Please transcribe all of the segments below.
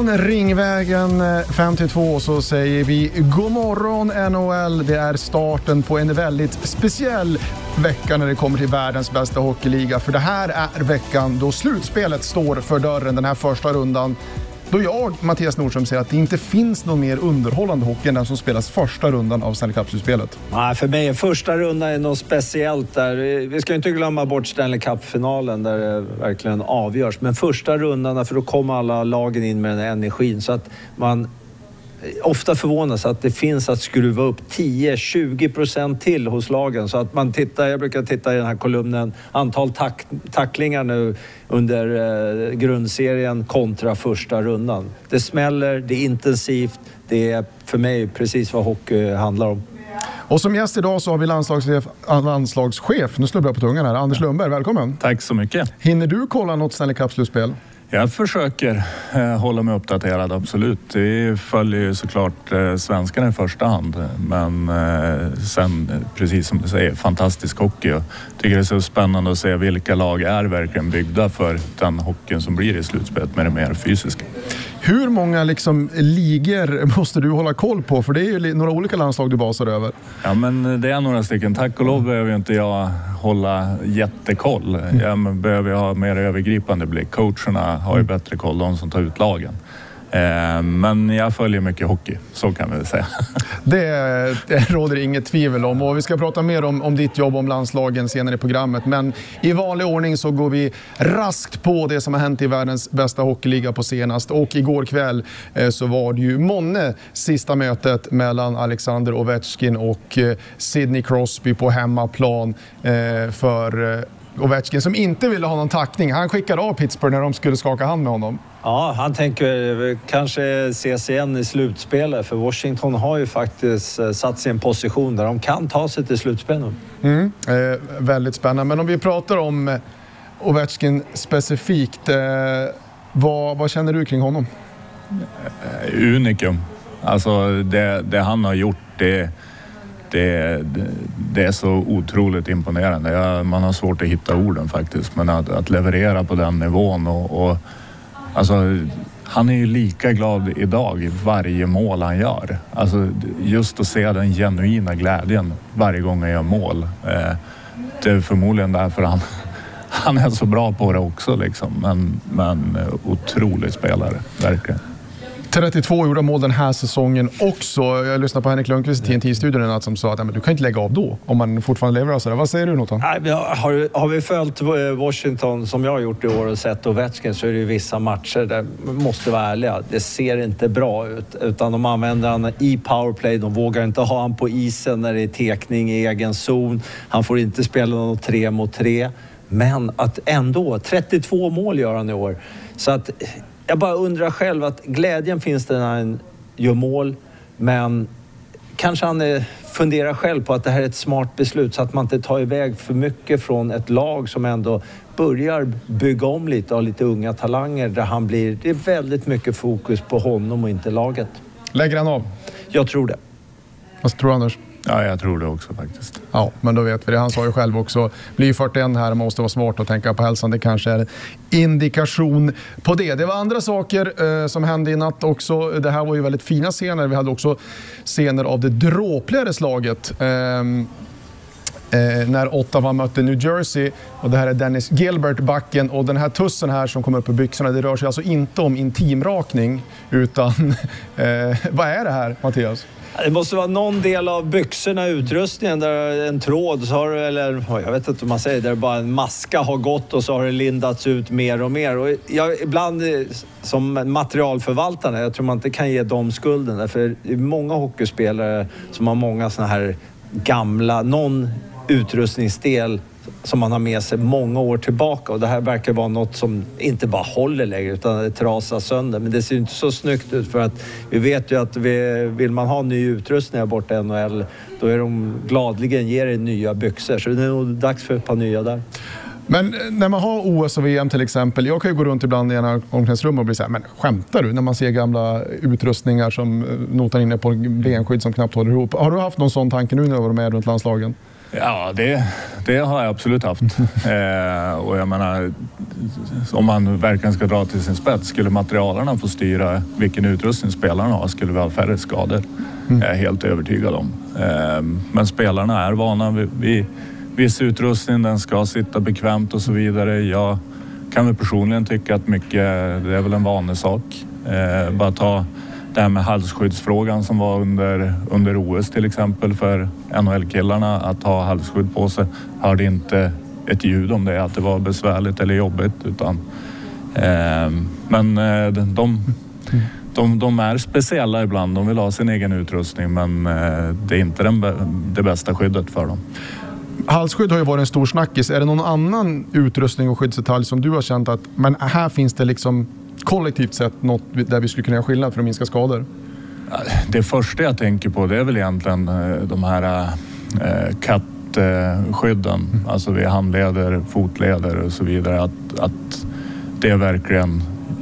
Från Ringvägen 52 så säger vi god morgon NHL. Det är starten på en väldigt speciell vecka när det kommer till världens bästa hockeyliga. För det här är veckan då slutspelet står för dörren, den här första rundan. Då jag, Mattias Nordström, säger att det inte finns någon mer underhållande hockey än den som spelas första rundan av Stanley Cup-slutspelet. Nej, för mig är första rundan är något speciellt där. Vi ska inte glömma bort Stanley Cup-finalen där det verkligen avgörs. Men första rundan, för då kommer alla lagen in med den energin. Så att man ofta förvånas att det finns att skruva upp 10-20% till hos lagen. Så att man tittar, jag brukar titta i den här kolumnen, antal tacklingar nu under grundserien kontra första rundan. Det smäller, det är intensivt, det är för mig precis vad hockey handlar om. Och som gäst idag så har vi landslagschef, nu slår jag på tungan här, Anders Lundberg, välkommen. Tack så mycket. Hinner du kolla något Stanley Cup-slutspel? Jag försöker hålla mig uppdaterad, absolut. Vi följer ju såklart svenskarna i första hand. Men sen, precis som du säger, fantastisk hockey. Jag tycker det är så spännande att se vilka lag är verkligen byggda för den hockeyn som blir i slutspelet med det mer fysiska. Hur många ligor måste du hålla koll på? För det är ju några olika landslag du basar över. Ja, men det är några stycken. Tack och lov behöver inte jag hålla jättekoll. Jag behöver ha mer övergripande blick. Coacherna har ju bättre koll, de som tar ut lagen. Men jag följer mycket hockey, så kan vi säga. Det råder inget tvivel om. Och vi ska prata mer om ditt jobb, om landslagen senare i programmet. Men i vanlig ordning så går vi raskt på det som har hänt i världens bästa hockeyliga på senast. Och igår kväll så var det ju månne sista mötet mellan Alexander Ovechkin och Sidney Crosby på hemmaplan för Ovechkin som inte ville ha någon tackning. Han skickade av Pittsburgh när de skulle skaka hand med honom. Ja, han tänker kanske ses igen i slutspelet, för Washington har ju faktiskt satt sig i en position där de kan ta sig till slutspel nu. Väldigt spännande. Men om vi pratar om Ovechkin specifikt, vad känner du kring honom? Unikum. Alltså det han har gjort, det är så otroligt imponerande. Man har svårt att hitta orden faktiskt. Men att leverera på den nivån och alltså, han är ju lika glad idag i varje mål han gör. Alltså, just att se den genuina glädjen varje gång han gör mål. Det är förmodligen därför han är så bra på det också. Liksom. Men otrolig spelare, verkligen. 32 gjorda mål den här säsongen också. Jag lyssnade på Henrik Lundqvist i TNT-studion som sa att du kan inte lägga av då om man fortfarande lever. Så vad säger du, Notan? Har vi följt Washington som jag har gjort i år och sett Ovechkin, så är det ju vissa matcher där man måste vara ärliga. Det ser inte bra ut, utan de använder han i powerplay. De vågar inte ha han på isen när det är tekning i egen zon. Han får inte spela något 3 mot 3. Men att ändå, 32 mål gör han i år. Så att jag bara undrar själv att glädjen finns det när han gör mål, men kanske han funderar själv på att det här är ett smart beslut så att man inte tar iväg för mycket från ett lag som ändå börjar bygga om lite av lite unga talanger där det är väldigt mycket fokus på honom och inte laget. Lägger han av? Jag tror det. Vad tror du, Anders? Ja, jag tror det också faktiskt. Ja, men då vet vi det. Han sa ju själv också, blir 41 här, måste vara smart att tänka på hälsan. Det kanske är en indikation på det. Det var andra saker som hände i natt också. Det här var ju väldigt fina scener. Vi hade också scener av det dråpligare slaget. När Ottawa mötte New Jersey, och det här är Dennis Gilbert, backen, och den här tussen här som kommer upp på byxorna, det rör sig alltså inte om intimrakning utan vad är det här, Mattias? Det måste vara någon del av byxorna, utrustningen, där en tråd så har det, eller jag vet inte vad man säger, där bara en maska har gått och så har det lindats ut mer och mer. Och ibland som materialförvaltare, jag tror man inte kan ge dem skulden, för det är många hockeyspelare som har många såna här gamla, någon utrustningsdel som man har med sig många år tillbaka, och det här verkar vara något som inte bara håller längre utan det trasar sönder, men det ser inte så snyggt ut, för att vi vet ju att vill man ha ny utrustning här borta i NHL, då är de gladligen ger det nya byxor, så det är nog dags för ett par nya där. Men när man har OS och VM till exempel, jag kan ju gå runt ibland i en omklädningsrum och bli så här, men skämtar du? När man ser gamla utrustningar som notar inne på benskydd som knappt håller ihop. Har du haft någon sån tanke nu när du var med runt landslagen? Ja, det har jag absolut haft. Och jag menar, om man verkligen ska dra till sin spets, skulle materialarna få styra vilken utrustning spelarna har, skulle vi ha färre skador. Jag är helt övertygad om. Men spelarna är vana vid viss utrustning, den ska sitta bekvämt och så vidare. Jag kan väl personligen tycka att mycket, det är väl en vanesak. Bara ta det här med halsskyddsfrågan som var under OS till exempel för NHL-killarna, att ha halsskydd på sig. Hörde inte ett ljud om det, att det var besvärligt eller jobbigt, utan men de är speciella ibland. De vill ha sin egen utrustning, men det är inte det bästa skyddet för dem. Halsskydd har ju varit en stor snackis. Är det någon annan utrustning och skyddsdetalj som du har känt att men här finns det liksom kollektivt sett något där vi skulle kunna göra skillnad för att minska skador? Det första jag tänker på, det är väl egentligen de här kattskydden, alltså vid handleder, fotleder och så vidare, att det verkligen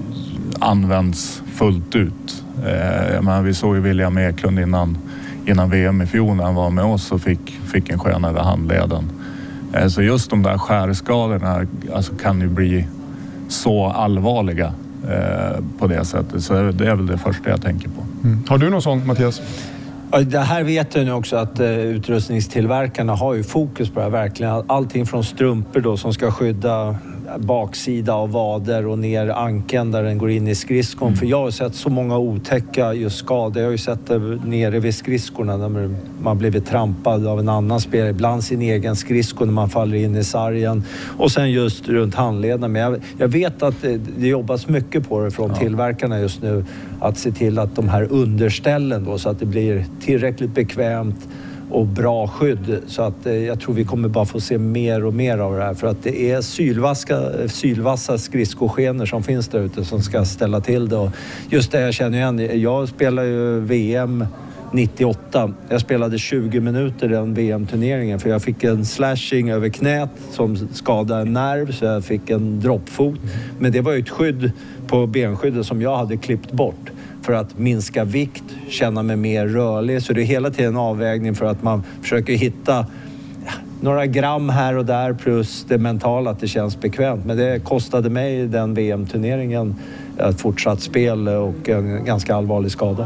används fullt ut. Vi såg ju William Eklund innan VM i fjol när han var med oss och fick en skön över handleden. Så just de där skärskadorna alltså kan ju bli så allvarliga på det sättet. Så det är väl det första jag tänker på. Har du något sånt, Mattias? Det här vet jag nu också att utrustningstillverkarna har ju fokus på det här verkligen. Allting från strumpor då som ska skydda baksida av vader och ner ankeln där den går in i skridskon. För jag har sett så många otäcka just skador. Jag har ju sett det nere vid skridskorna när man blivit trampad av en annan spelare. Ibland sin egen skridsko när man faller in i sargen. Och sen just runt handleden. Men jag vet att det jobbas mycket på det från tillverkarna just nu. Att se till att de här underställen då, så att det blir tillräckligt bekvämt och bra skydd, så att jag tror vi kommer bara få se mer och mer av det här, för att det är sylvassa skridskoskenor som finns där ute som ska ställa till det. Och just det jag känner igen, jag spelar ju VM 98. Jag spelade 20 minuter i den VM-turneringen för jag fick en slashing över knät som skadade en nerv, så jag fick en droppfot. Men det var ju ett skydd på benskyddet som jag hade klippt bort för att minska vikt, känna mig mer rörlig. Så det är hela tiden en avvägning för att man försöker hitta några gram här och där plus det mentala, att det känns bekvämt. Men det kostade mig den VM-turneringen ett fortsatt spel och en ganska allvarlig skada.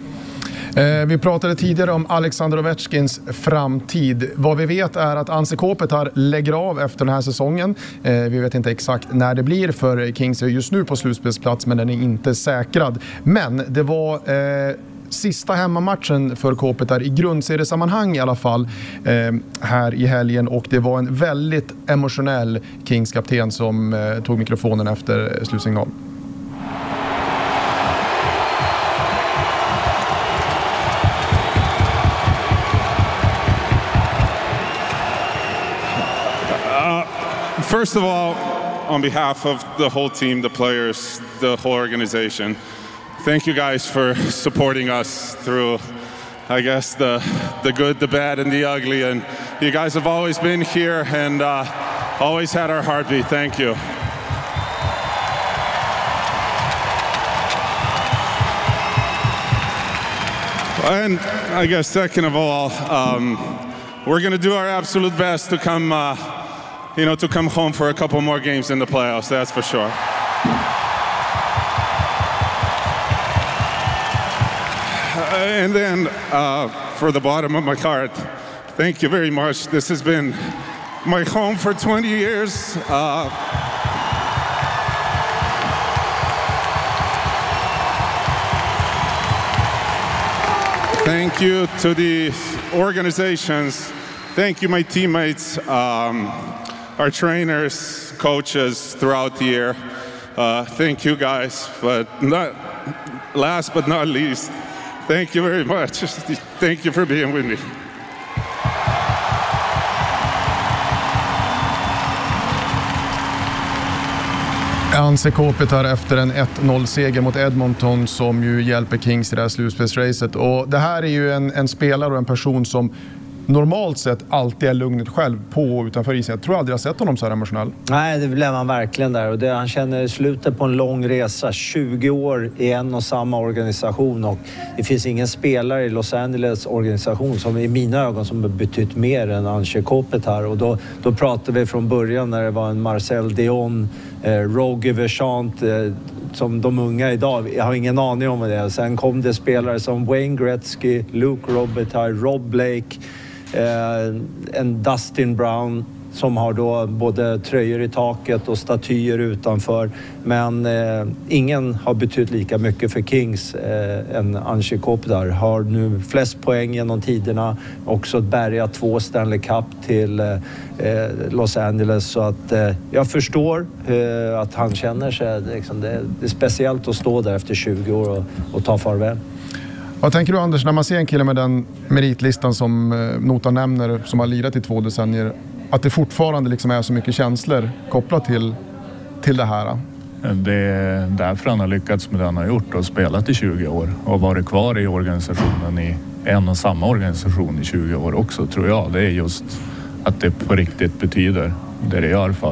Vi pratade tidigare om Alexander Ovechkins framtid. Vad vi vet är att Anze Kopitar lägger av efter den här säsongen. Vi vet inte exakt när det blir, för Kings är just nu på slutspelsplats, men den är inte säkrad. Men det var sista hemmamatchen för Kopitar i grundseriesammanhang i alla fall här i helgen, och det var en väldigt emotionell Kings-kapten som tog mikrofonen efter slutsignal. First of all, on behalf of the whole team, the players, the whole organization, thank you guys for supporting us through, I guess, the good, the bad, and the ugly. And you guys have always been here and always had our heartbeat. Thank you. And I guess second of all, we're going to do our absolute best to come to come home for a couple more games in the playoffs, that's for sure. And then, for the bottom of my heart, thank you very much. This has been my home for 20 years. Thank you to the organizations. Thank you, my teammates. Our trainers, coaches throughout the year. Thank you guys, but last but not least, thank you very much. Thank you for being with me. Anze Kopitar efter en 1-0-seger mot Edmonton som ju hjälper Kings i det här slutspelsracet. Och det här är ju en spelare och en person som normalt sett alltid är lugnet själv på och utanför isen. Jag tror aldrig jag sett honom så här emotionell. Nej, det blev han verkligen där. Och han känner slutet på en lång resa. 20 år i en och samma organisation. Och det finns ingen spelare i Los Angeles organisation som i mina ögon som har betytt mer än Anze Kopitar. Och då pratade vi från början när det var en Marcel Dion, Roger Verchant, som de unga idag. Jag har ingen aning om det. Sen kom det spelare som Wayne Gretzky, Luke Robitaille, Rob Blake, en Dustin Brown som har då både tröjor i taket och statyer utanför. Men ingen har betytt lika mycket för Kings än Anze Kopitar. Har nu flest poäng genom tiderna. Också bärgat 2 Stanley Cup till Los Angeles. Så att jag förstår att han känner sig... Liksom, det är speciellt att stå där efter 20 år och ta farväl. Vad tänker du, Anders, när man ser en kille med den meritlistan som Notan nämner, som har lirat i 2 decennier, att det fortfarande liksom är så mycket känslor kopplat till det här? Det är därför han har lyckats med det han har gjort och spelat i 20 år och varit kvar i organisationen i en och samma organisation i 20 år också, tror jag. Det är just att det på riktigt betyder det gör för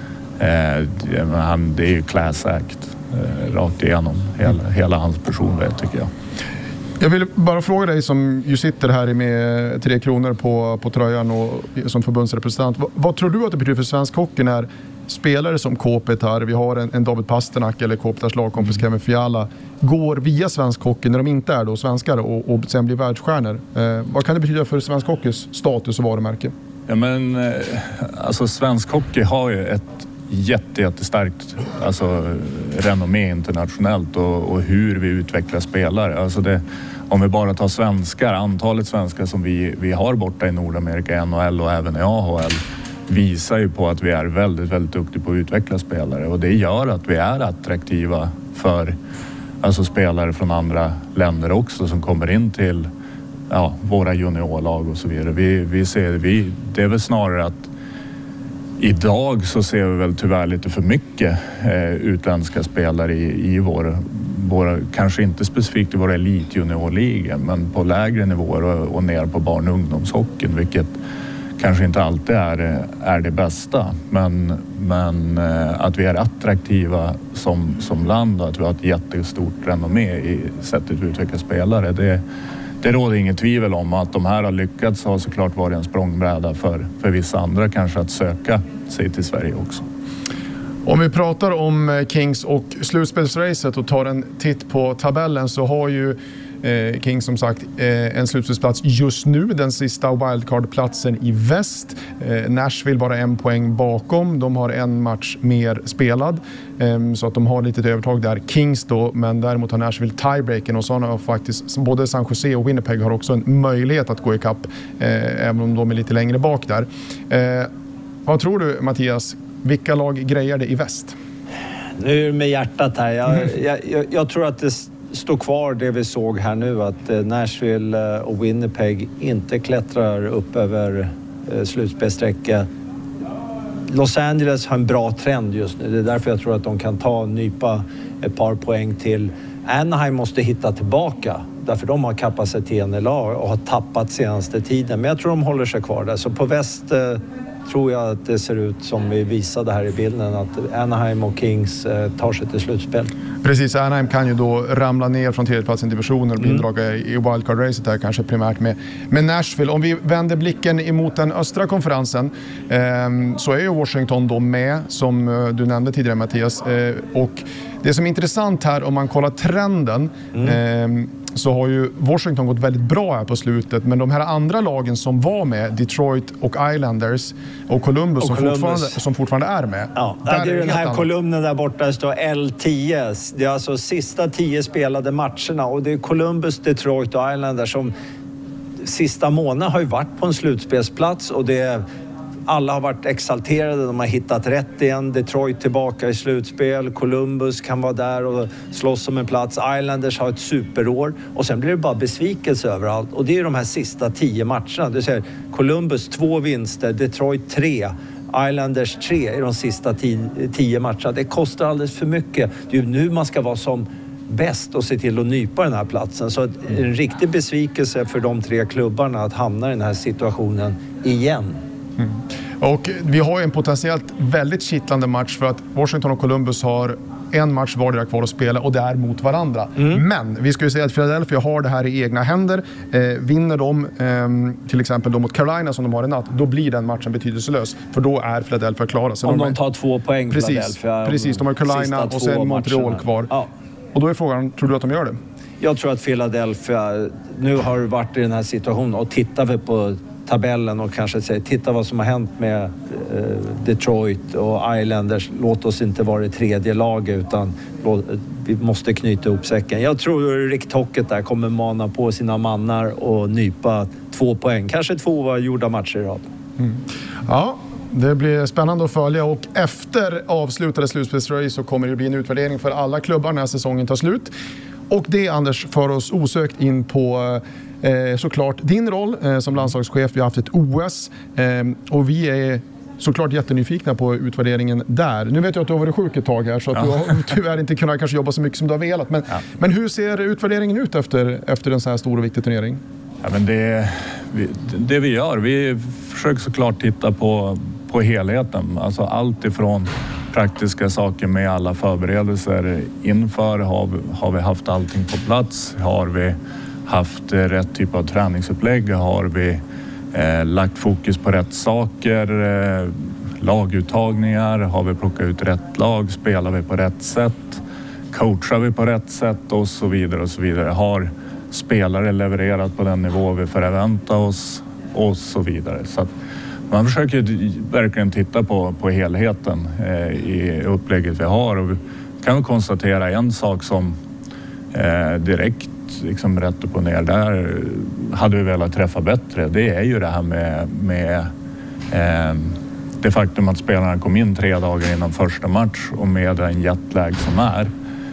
han. Det är ju class act rakt igenom hela hans personlighet, tycker jag. Jag vill bara fråga dig som ju sitter här med 3 kronor på tröjan och som förbundsrepresentant. Vad tror du att det betyder för svensk hockey när spelare som Kopitar, vi har en David Pasternak eller Kopitars lagkompis Kevin Fiala, går via svensk hockey när de inte är då svenskar och sen blir världsstjärnor? Vad kan det betyda för svensk hockeys status och varumärke? Ja, men alltså svensk hockey har ju ett jättestarkt renommé internationellt och hur vi utvecklar spelare. Alltså om vi bara tar svenskar, antalet svenskar som vi har borta i Nordamerika, NHL och även i AHL, visar ju på att vi är väldigt, väldigt duktiga på att utveckla spelare, och det gör att vi är attraktiva för spelare från andra länder också som kommer in till våra juniorlag och så vidare. Det är väl snarare att idag så ser vi väl tyvärr lite för mycket utländska spelare i våra, kanske inte specifikt i våra elitjuniorligor, men på lägre nivåer och ner på barn- och ungdomshockeyn, vilket kanske inte alltid är det bästa. Men att vi är attraktiva som land och att vi har ett jättestort renommé i sättet att utveckla spelare, det råder inget tvivel om att de här har lyckats, har såklart varit en språngbräda för vissa andra kanske att söka sig till Sverige också. Om vi pratar om Kings och slutspelsracet och tar en titt på tabellen, så har ju Kings som sagt en slutspelsplats just nu, den sista wildcard-platsen i väst. Nashville bara 1 poäng bakom, de har 1 match mer spelad, så att de har lite övertag där, Kings då, men däremot har Nashville tiebreaken, och så har faktiskt både San Jose och Winnipeg har också en möjlighet att gå ikapp, även om de är lite längre bak där. Vad tror du, Mattias, vilka lag grejer det i väst? Nu är det med hjärtat här. Jag tror att det står kvar det vi såg här nu, att Nashville och Winnipeg inte klättrar upp över slutspelssträcka. Los Angeles har en bra trend just nu. Det är därför jag tror att de kan nypa ett par poäng till. Anaheim måste hitta tillbaka, därför de har kapaciteten i lag och har tappat senaste tiden. Men jag tror de håller sig kvar där. Så på väst tror jag att det ser ut som vi visade här i bilden, att Anaheim och Kings tar sig till slutspel. Precis, Anaheim kan ju då ramla ner från tredjeplatsen i divisionen och bli indragna i wildcard-racet här, kanske primärt med Nashville. Om vi vänder blicken emot den östra konferensen, så är ju Washington då med, som du nämnde tidigare, Mattias. Och det som är intressant här, om man kollar trenden, så har ju Washington gått väldigt bra här på slutet, men de här andra lagen som var med, Detroit och Islanders och Columbus, som fortfarande är med. Ja, det är den här kolumnen där borta, det står L10. Det är alltså sista 10 spelade matcherna, och det är Columbus, Detroit och Islanders som sista månaden har ju varit på en slutspelsplats, och alla har varit exalterade, de har hittat rätt igen. Detroit tillbaka i slutspel, Columbus kan vara där och slåss om en plats. Islanders har ett superår, och sen blir det bara besvikelse överallt. Och det är de här sista 10 matcherna. Du ser Columbus 2 vinster, Detroit 3, Islanders 3 i de sista 10 matcherna. Det kostar alldeles för mycket. Det är ju nu man ska vara som bäst att se till att nypa den här platsen. Så en riktig besvikelse för de 3 klubbarna att hamna i den här situationen igen. Mm. Och vi har ju en potentiellt väldigt kittlande match för att Washington och Columbus har en match vardera kvar att spela och det är mot varandra. Men vi ska ju säga att Philadelphia har det här i egna händer. Vinner de till exempel då mot Carolina som de har i natt, då blir den matchen betydelselös. För då är Philadelphia klara. Så om de tar 2 poäng Philadelphia. Precis, de har Carolina och sen Montreal kvar. Ja. Och då är frågan, tror du att de gör det? Jag tror att Philadelphia, nu har du varit i den här situationen och tittar vi på tabellen och kanske säger titta vad som har hänt med Detroit och Islanders. Låt oss inte vara det 3:e laget utan vi måste knyta ihop säcken. Jag tror att Rick Tocchet där kommer mana på sina mannar och nypa 2 poäng. Kanske 2 gjorda matcher i rad. Ja, det blir spännande att följa och efter avslutade slutspelsrace så kommer det bli en utvärdering för alla klubbar när säsongen tar slut. Och det, Anders, för oss osökt in på såklart din roll som landslagschef. Vi har haft ett OS och vi är såklart jättenyfikna på utvärderingen där. Nu vet jag att du har varit sjuk ett tag här så att du har tyvärr inte kunnat kanske jobba så mycket som du har velat. Men hur ser utvärderingen ut efter en så här stor och viktig turnering? Ja, men det vi gör, vi försöker såklart titta på helheten. Alltså allt ifrån praktiska saker med alla förberedelser inför. Har vi haft allting på plats? Har vi haft rätt typ av träningsupplägg? Har vi lagt fokus på rätt saker? Laguttagningar? Har vi plockat ut rätt lag? Spelar vi på rätt sätt? Coachar vi på rätt sätt? Och så vidare och så vidare. Har spelare levererat på den nivå vi förväntar oss? Och så vidare. Så att man försöker verkligen titta på helheten i upplägget vi har. Och vi kan konstatera en sak som direkt liksom rätt upp och ner där hade vi velat träffa bättre. Det är ju det här med det faktum att spelarna kom in 3 dagar innan första match och med den jetlag som är.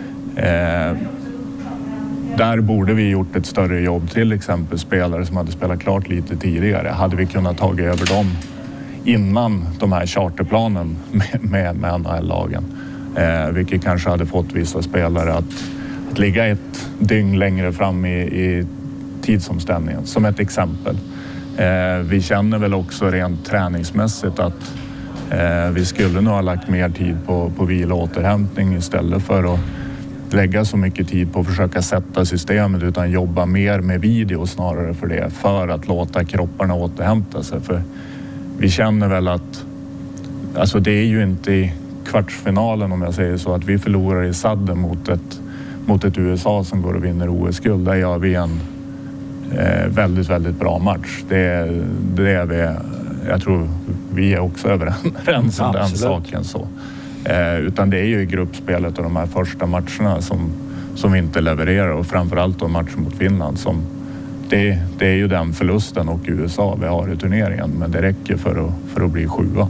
Där borde vi gjort ett större jobb, till exempel spelare som hade spelat klart lite tidigare. Hade vi kunnat ta över dem innan de här charterplanen med NHL-lagen. Vilket kanske hade fått vissa spelare att ligga ett dygn längre fram i tidsomställningen, som ett exempel. Vi känner väl också rent träningsmässigt att vi skulle nog ha lagt mer tid på vila och återhämtning istället för att lägga så mycket tid på att försöka sätta systemet, utan jobba mer med video snarare för det, för att låta kropparna återhämta sig. För vi känner väl att alltså det är ju inte i kvartsfinalen, om jag säger så, att vi förlorar i sadden mot ett USA som går och vinner OS-guld. Där gör vi en väldigt, väldigt bra match. Det är vi, jag tror vi är också överens om den saken så. Utan det är ju i gruppspelet och de här första matcherna som inte levererar, och framförallt då matchen mot Finland som det är ju den förlusten och USA vi har i turneringen, men det räcker för att bli 7:a.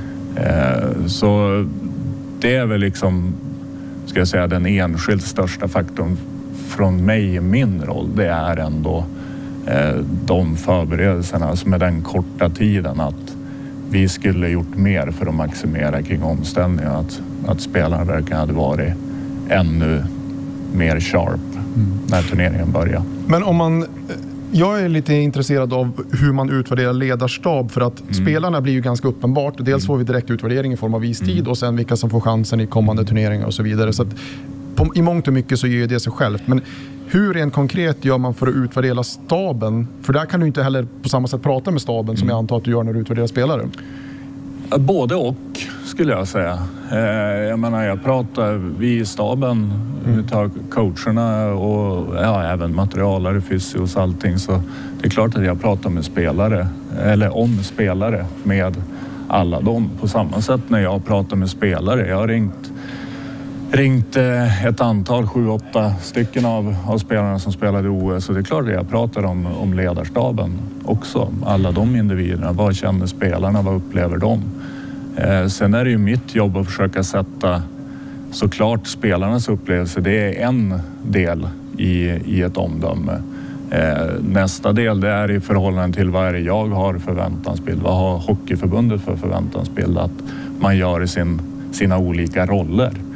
Så det är väl liksom, ska jag säga, den enskilt största faktorn från mig i min roll. Det är ändå de förberedelserna som är den korta tiden, att vi skulle gjort mer för att maximera kring omställningen, att spelarna verkligen hade varit ännu mer sharp när turneringen börjar. Men jag är lite intresserad av hur man utvärderar ledarstab, för att spelarna blir ju ganska uppenbart. Dels får vi direkt utvärdering i form av istid och sen vilka som får chansen i kommande turneringar och så vidare. Så att i mångt och mycket så gör det sig självt. Men hur rent konkret gör man för att utvärdera staben? För där kan du inte heller på samma sätt prata med staben som jag antar att du gör när du utvärderar spelare. Både och skulle jag säga. Jag menar, jag pratar, vi i staben, vi tar coacherna och även materialare, fysios, allting. Så det är klart att jag pratar med spelare, eller om spelare med alla dem. På samma sätt när jag pratar med spelare. Jag har ringt ett antal, 7-8 stycken av spelarna som spelade i OS, och det är klart att jag pratar om ledarstaben också. Alla de individerna, vad känner spelarna, vad upplever de? Sen är det ju mitt jobb att försöka sätta såklart spelarnas upplevelse. Det är en del i ett omdöme. Nästa del, det är i förhållande till vad är det jag har förväntansbild. Vad har Hockeyförbundet för förväntansbild att man gör i sina olika roller.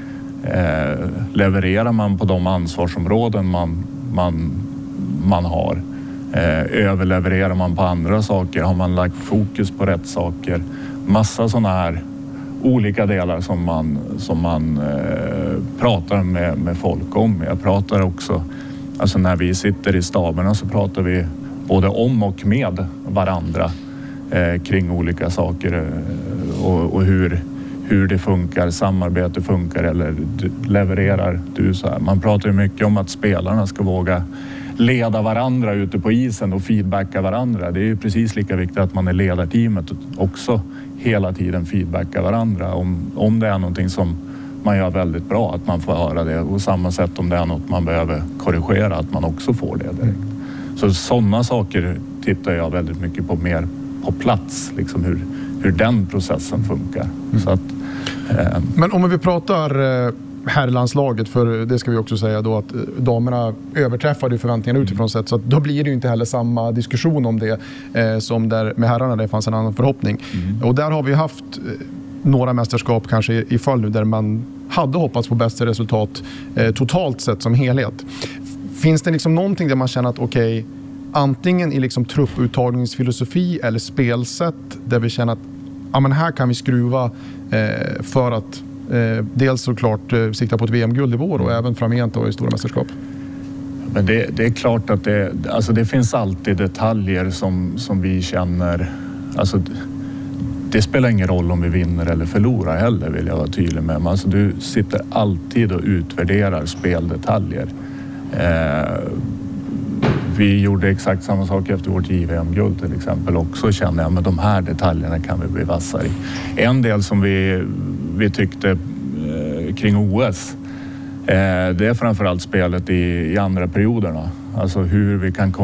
Levererar man på de ansvarsområden man har? Överlevererar man på andra saker? Har man lagt fokus på rätt saker? Massa sådana här olika delar som man pratar med folk om. Jag pratar också, alltså när vi sitter i staberna så pratar vi både om och med varandra kring olika saker och hur det funkar, samarbete funkar eller levererar du så här. Man pratar ju mycket om att spelarna ska våga leda varandra ute på isen och feedbacka varandra. Det är ju precis lika viktigt att man är ledarteamet och också hela tiden feedbacka varandra. Om det är någonting som man gör väldigt bra, att man får höra det. Och samma sätt om det är något man behöver korrigera, att man också får det direkt. Så sådana saker tittar jag väldigt mycket på mer på plats, liksom hur den processen funkar. Så att, Men om vi pratar herrlandslaget, för det ska vi också säga då att damerna överträffade förväntningarna utifrån sett, så att då blir det ju inte heller samma diskussion om det som där med herrarna det fanns en annan förhoppning. Och där har vi haft några mästerskap kanske i fall nu där man hade hoppats på bästa resultat totalt sett som helhet. Finns det liksom någonting där man känner att okej, antingen i liksom trupputtagningsfilosofi eller spelsätt där vi känner att ja, men här kan vi skruva för att dels såklart sikta på ett VM-guld i vår och även framgent då i stora mästerskap? Men det är klart att det finns alltid detaljer som vi känner, alltså det spelar ingen roll om vi vinner eller förlorar heller, vill jag vara tydlig med. Men alltså, du sitter alltid och utvärderar speldetaljer. Vi gjorde exakt samma sak efter vårt JVM-guld till exempel också, kände jag, men de här detaljerna kan vi bli vassare i. En del som vi tyckte kring OS, det är framförallt spelet i andra perioderna. Alltså hur vi kan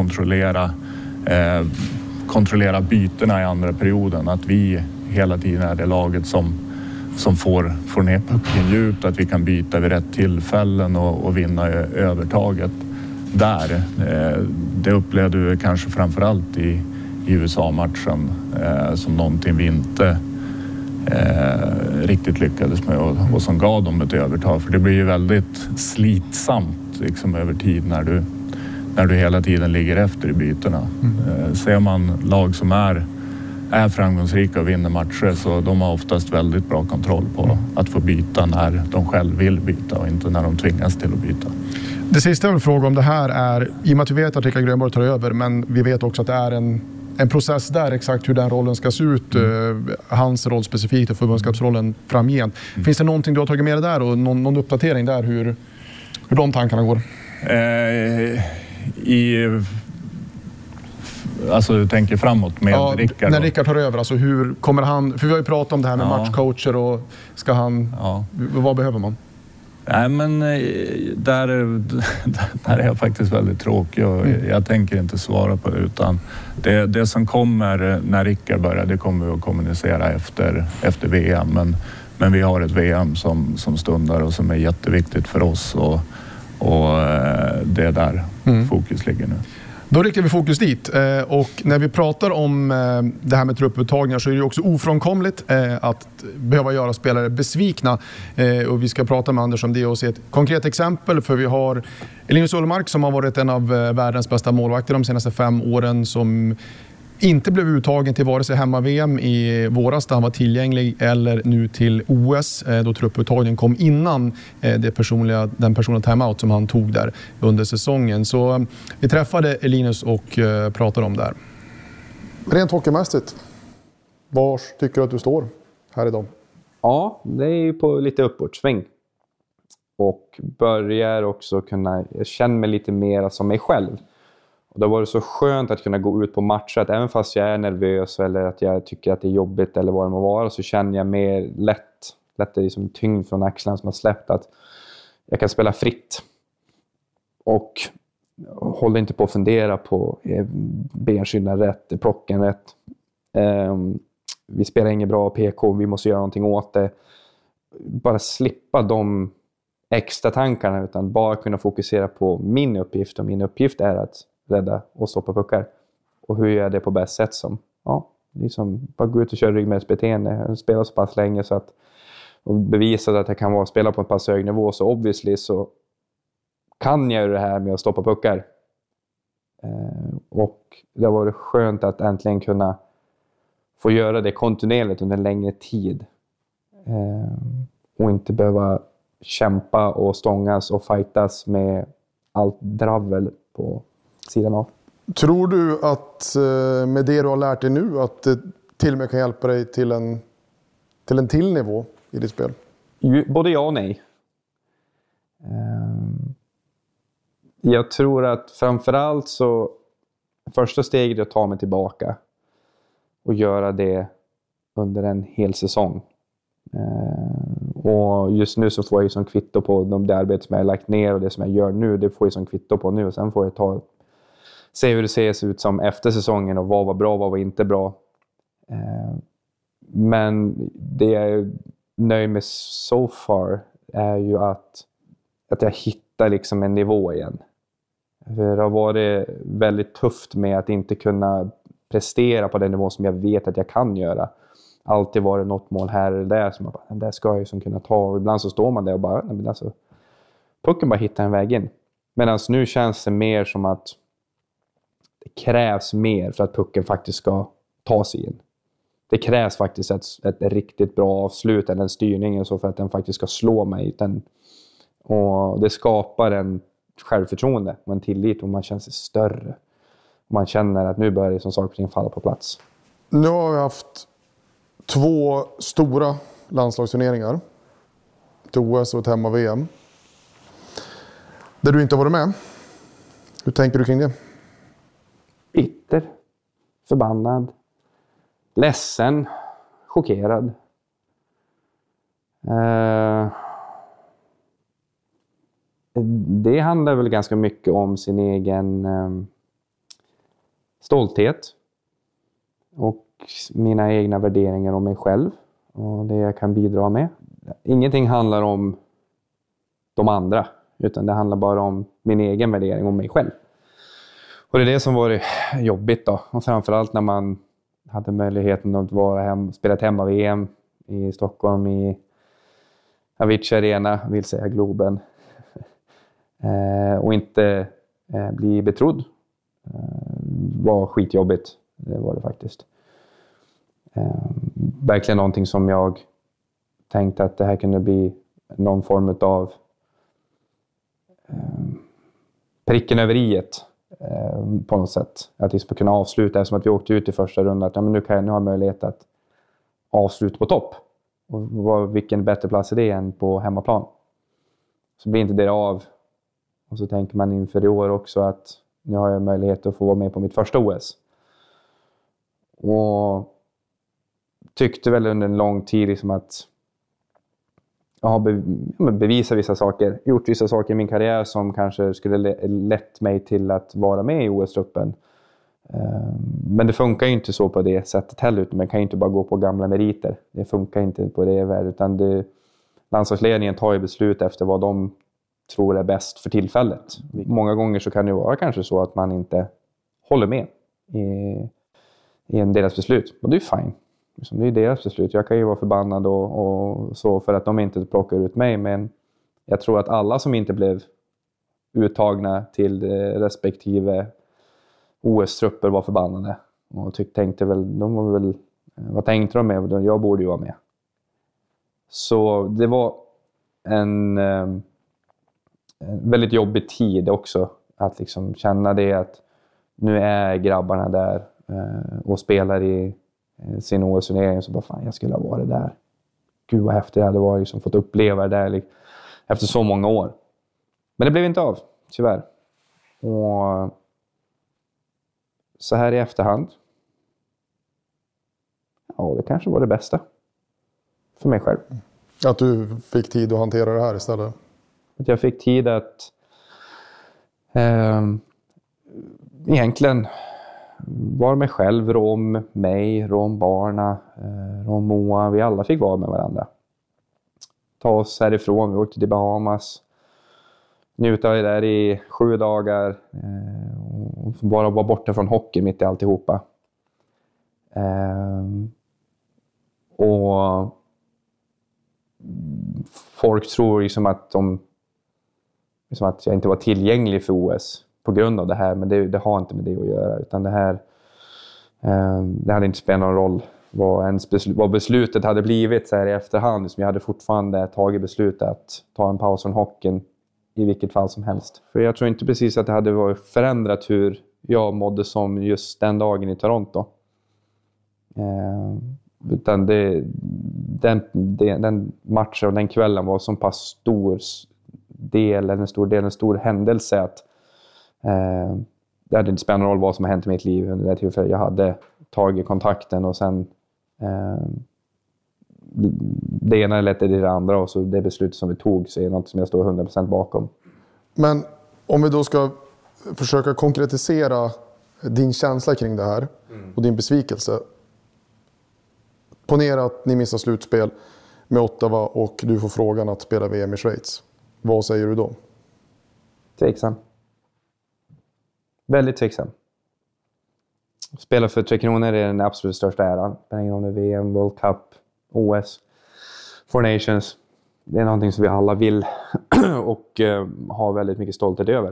kontrollera bytena i andra perioden. Att vi hela tiden är det laget som får ner pucken djupt, att vi kan byta vid rätt tillfällen och vinna övertaget där. Det upplevde vi kanske framförallt i USA-matchen som någonting vi inte riktigt lyckades med och som gav dem ett övertag. För det blir ju väldigt slitsamt liksom, över tid när du hela tiden ligger efter i bytena. Ser man lag som är framgångsrika och vinner matcher, så de har oftast väldigt bra kontroll på att få byta när de själv vill byta och inte när de tvingas till att byta. Det sista jag vill fråga om det här är, i och med att vi vet att Rickard Grönborg tar över, men vi vet också att det är en process där, exakt hur den rollen ska se ut, hans roll specifikt och förbundskapsrollen framgent. Finns det någonting du har tagit med dig där och någon uppdatering där hur de tankarna går? Alltså du tänker framåt med Rickard? När Rickard tar över, alltså hur kommer han, för vi har ju pratat om det här med matchcoacher och ska han, vad behöver man? Nej, men där är jag faktiskt väldigt tråkig och jag tänker inte svara på det, utan det som kommer när Rickard börjar, det kommer vi att kommunicera efter VM. Men vi har ett VM som stundar och som är jätteviktigt för oss och det är där fokus ligger nu. Då riktar vi fokus dit, och när vi pratar om det här med trupputtagningar så är det också ofrånkomligt att behöva göra spelare besvikna, och vi ska prata med Anders om det och se ett konkret exempel, för vi har Linus Ullmark som har varit en av världens bästa målvakter de senaste 5 åren, som inte blev uttagen till vare sig hemma-VM i våras där han var tillgänglig eller nu till OS då trupputtagningen kom innan den personliga timeout som han tog där under säsongen. Så vi träffade Linus och pratade om det här. Rent hockeymässigt, var tycker du att du står här idag? Ja, det är ju på lite uppåtsväng. Och börjar också jag känner mig lite mer som mig själv. Och det var så skönt att kunna gå ut på matcher, att även fast jag är nervös eller att jag tycker att det är jobbigt eller vad det må vara, så känner jag mer lätt liksom tyngd från axlarna som har släppt, att jag kan spela fritt. Och håller inte på att fundera på benskydden rätt, plocken rätt. Vi spelar inget bra PK, vi måste göra någonting åt det. Bara slippa de extra tankarna, utan bara kunna fokusera på min uppgift. Och min uppgift är att rädda och stoppa puckar. Och hur gör jag det på bäst sätt som, liksom bara gå ut och köra ryggmärgsbeteende. Spela så pass länge så att och bevisat att jag kan spela på en pass hög nivå, så obviously så kan jag ju det här med att stoppa puckar. Och det har varit skönt att äntligen kunna få göra det kontinuerligt under en längre tid. Och inte behöva kämpa och stångas och fightas med allt dravel på sidan av. Tror du att med det du har lärt dig nu att det till och med kan hjälpa dig till en till nivå i ditt spel? Både ja och nej. Jag tror att framförallt så första steget är att ta mig tillbaka och göra det under en hel säsong. Och just nu så får jag ju som kvitto på det arbete som jag har lagt ner och det som jag gör nu, det får jag som kvitto på nu. Och sen får jag se hur det ser ut som efter säsongen och vad var bra, vad var inte bra. Men det jag är nöjd med so far är ju att jag hittar liksom en nivå igen. För det har varit väldigt tufft med att inte kunna prestera på den nivå som jag vet att jag kan göra. Alltid varit något mål här eller där som jag bara, det ska jag ju som kunna ta. Och ibland så står man där och bara, nej men alltså, pucken bara hittar en väg in. Medan nu känns det mer som att det krävs mer för att pucken faktiskt ska ta sig in. Det krävs faktiskt ett riktigt bra avslut eller en styrning så för att den faktiskt ska slå mig. Och det skapar en självförtroende och en tillit och man känner sig större. Man känner att nu börjar det som saker falla på plats. Nu har vi haft 2 stora landslagsturneringar. Ett OS och ett hemma-VM. Där du inte har varit med. Hur tänker du kring det? Bitter. Förbannad. Ledsen. Chockerad. Det handlar väl ganska mycket om sin egen stolthet. Och mina egna värderingar om mig själv. Och det jag kan bidra med. Ingenting handlar om de andra. Utan det handlar bara om min egen värdering om mig själv. Och det är det som var jobbigt då. Och framförallt när man hade möjligheten att spela ett hemma-VM i Stockholm i Avicii Arena, vill säga Globen. Och inte bli betrodd. Var skitjobbigt. Det var det faktiskt. Verkligen någonting som jag tänkte att det här kunde bli någon form av pricken över iet på något sätt. Att vi ska kunna avsluta som att vi åkte ut i första rundan. Att nu har jag möjlighet att avsluta på topp. Och vilken bättre plats är det än på hemmaplan. Så blir inte det av. Och så tänker man inför i år också att nu har jag möjlighet att få vara med på mitt första OS. Och tyckte väl under en lång tid liksom att jag har bevisat vissa saker. Gjort vissa saker i min karriär som kanske skulle lett mig till att vara med i OS-truppen. Men det funkar ju inte så på det sättet heller. Man kan ju inte bara gå på gamla meriter. Det funkar inte på det världen. Utan landslagsledningen tar ju beslut efter vad de tror är bäst för tillfället. Många gånger så kan det vara kanske så att man inte håller med i deras beslut. Och det är fine. Det är deras beslut. Jag kan ju vara förbannad och så för att de inte plockar ut mig. Men jag tror att alla som inte blev uttagna till respektive OS-trupper var förbannade. Och tänkte väl, vad tänkte de med? Jag borde ju vara med. Så det var en väldigt jobbig tid också. Att liksom känna det att nu är grabbarna där och spelar i sin OS-turnering. Så bara fan, jag skulle ha varit där. Gud vad häftigt det hade varit liksom, fått uppleva det där efter så många år. Men det blev inte av, tyvärr. Och så här i efterhand. Ja, det kanske var det bästa. För mig själv. Att du fick tid att hantera det här istället? Att jag fick tid att egentligen vara mig själv, rå om mig, rå om barna, rå om Moa. Vi alla fick vara med varandra. Ta oss härifrån, vi åkte till Bahamas. Njuta där i 7 dagar. Och bara vara borta från hockey mitt i alltihopa. Och folk tror liksom att att jag inte var tillgänglig för OS på grund av det här, men det har inte med det att göra, utan det här det hade inte spelat någon roll vad beslutet hade blivit så här i efterhand, som jag hade fortfarande tagit beslutet att ta en paus från hockeyn i vilket fall som helst. För jag tror inte precis att det hade varit förändrat hur jag mådde som just den dagen i Toronto. Utan den matchen och den kvällen var så pass en stor händelse att det hade inte spelat någon roll vad som har hänt i mitt liv under det tillfället. Jag hade tagit kontakten och sen det ena ledde till det andra, och så det beslutet som vi tog så är något som jag står 100% bakom. Men om vi då ska försöka konkretisera din känsla kring det här och din besvikelse. Ponera att ni missar slutspel med Ottawa och du får frågan att spela VM i Schweiz. Vad säger du då? Tveksam. Väldigt tveksam. Spela för 3 Kronor är den absolut största äran. Ingen om det är VM, World Cup, OS, Four Nations. Det är någonting som vi alla vill och har väldigt mycket stolthet över.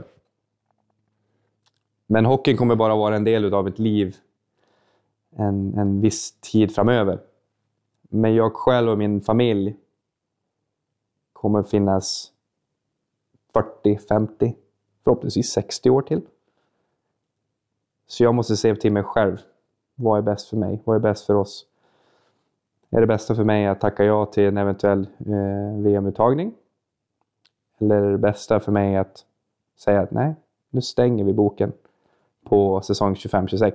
Men hockeyn kommer bara vara en del av ett liv en viss tid framöver. Men jag själv och min familj kommer finnas 40, 50, förhoppningsvis 60 år till. Så jag måste se till mig själv. Vad är bäst för mig? Vad är bäst för oss? Är det bästa för mig att tacka ja till en eventuell VM-uttagning? Eller är det bästa för mig att säga att nej, nu stänger vi boken på säsong 25-26.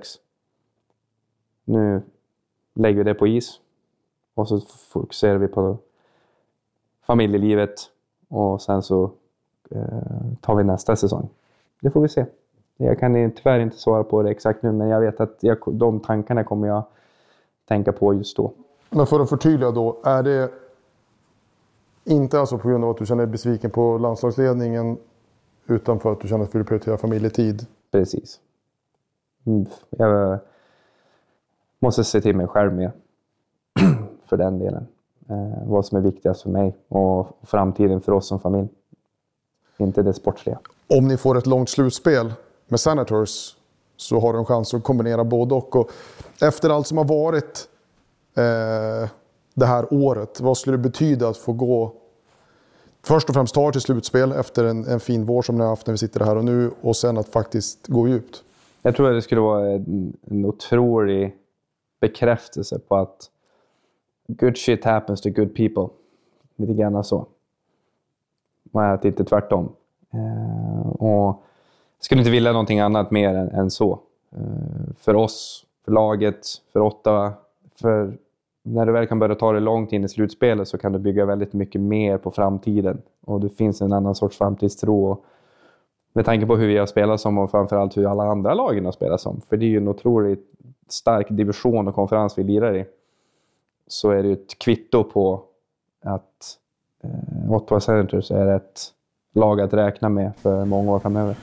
Nu lägger vi det på is. Och så fokuserar vi på familjelivet. Och sen så tar vi nästa säsong. Det får vi se. Jag kan tyvärr inte svara på det exakt nu, men jag vet att de tankarna kommer jag tänka på just då. Men för att förtydliga då, är det inte alltså på grund av att du känner dig besviken på landslagsledningen, utan för att du känner att du vill prioritera familjetid? Precis. Jag måste se till mig själv mer för den delen. Vad som är viktigast för mig och framtiden för oss som familj. Inte det sportsliga. Om ni får ett långt slutspel med Senators så har du en chans att kombinera både och efter allt som har varit det här året, vad skulle det betyda att få gå först och främst ta till slutspel efter en fin vår som ni har haft när vi sitter här och nu, och sen att faktiskt gå djupt? Jag tror att det skulle vara en otrolig bekräftelse på att good shit happens to good people. Lite grann så. Och att inte tvärtom. Och jag skulle inte vilja någonting annat mer än så. För oss, för laget, för Ottawa. För när du väl kan börja ta det långt in i slutspelet så kan du bygga väldigt mycket mer på framtiden. Och det finns en annan sorts framtidstro. Och med tanke på hur vi har spelat som och framförallt hur alla andra lagen har spelat som. För det är ju en otroligt stark division och konferens vi lirar i. Så är det ett kvitto på att Ottawa Senators är ett lag att räkna med för många år framöver.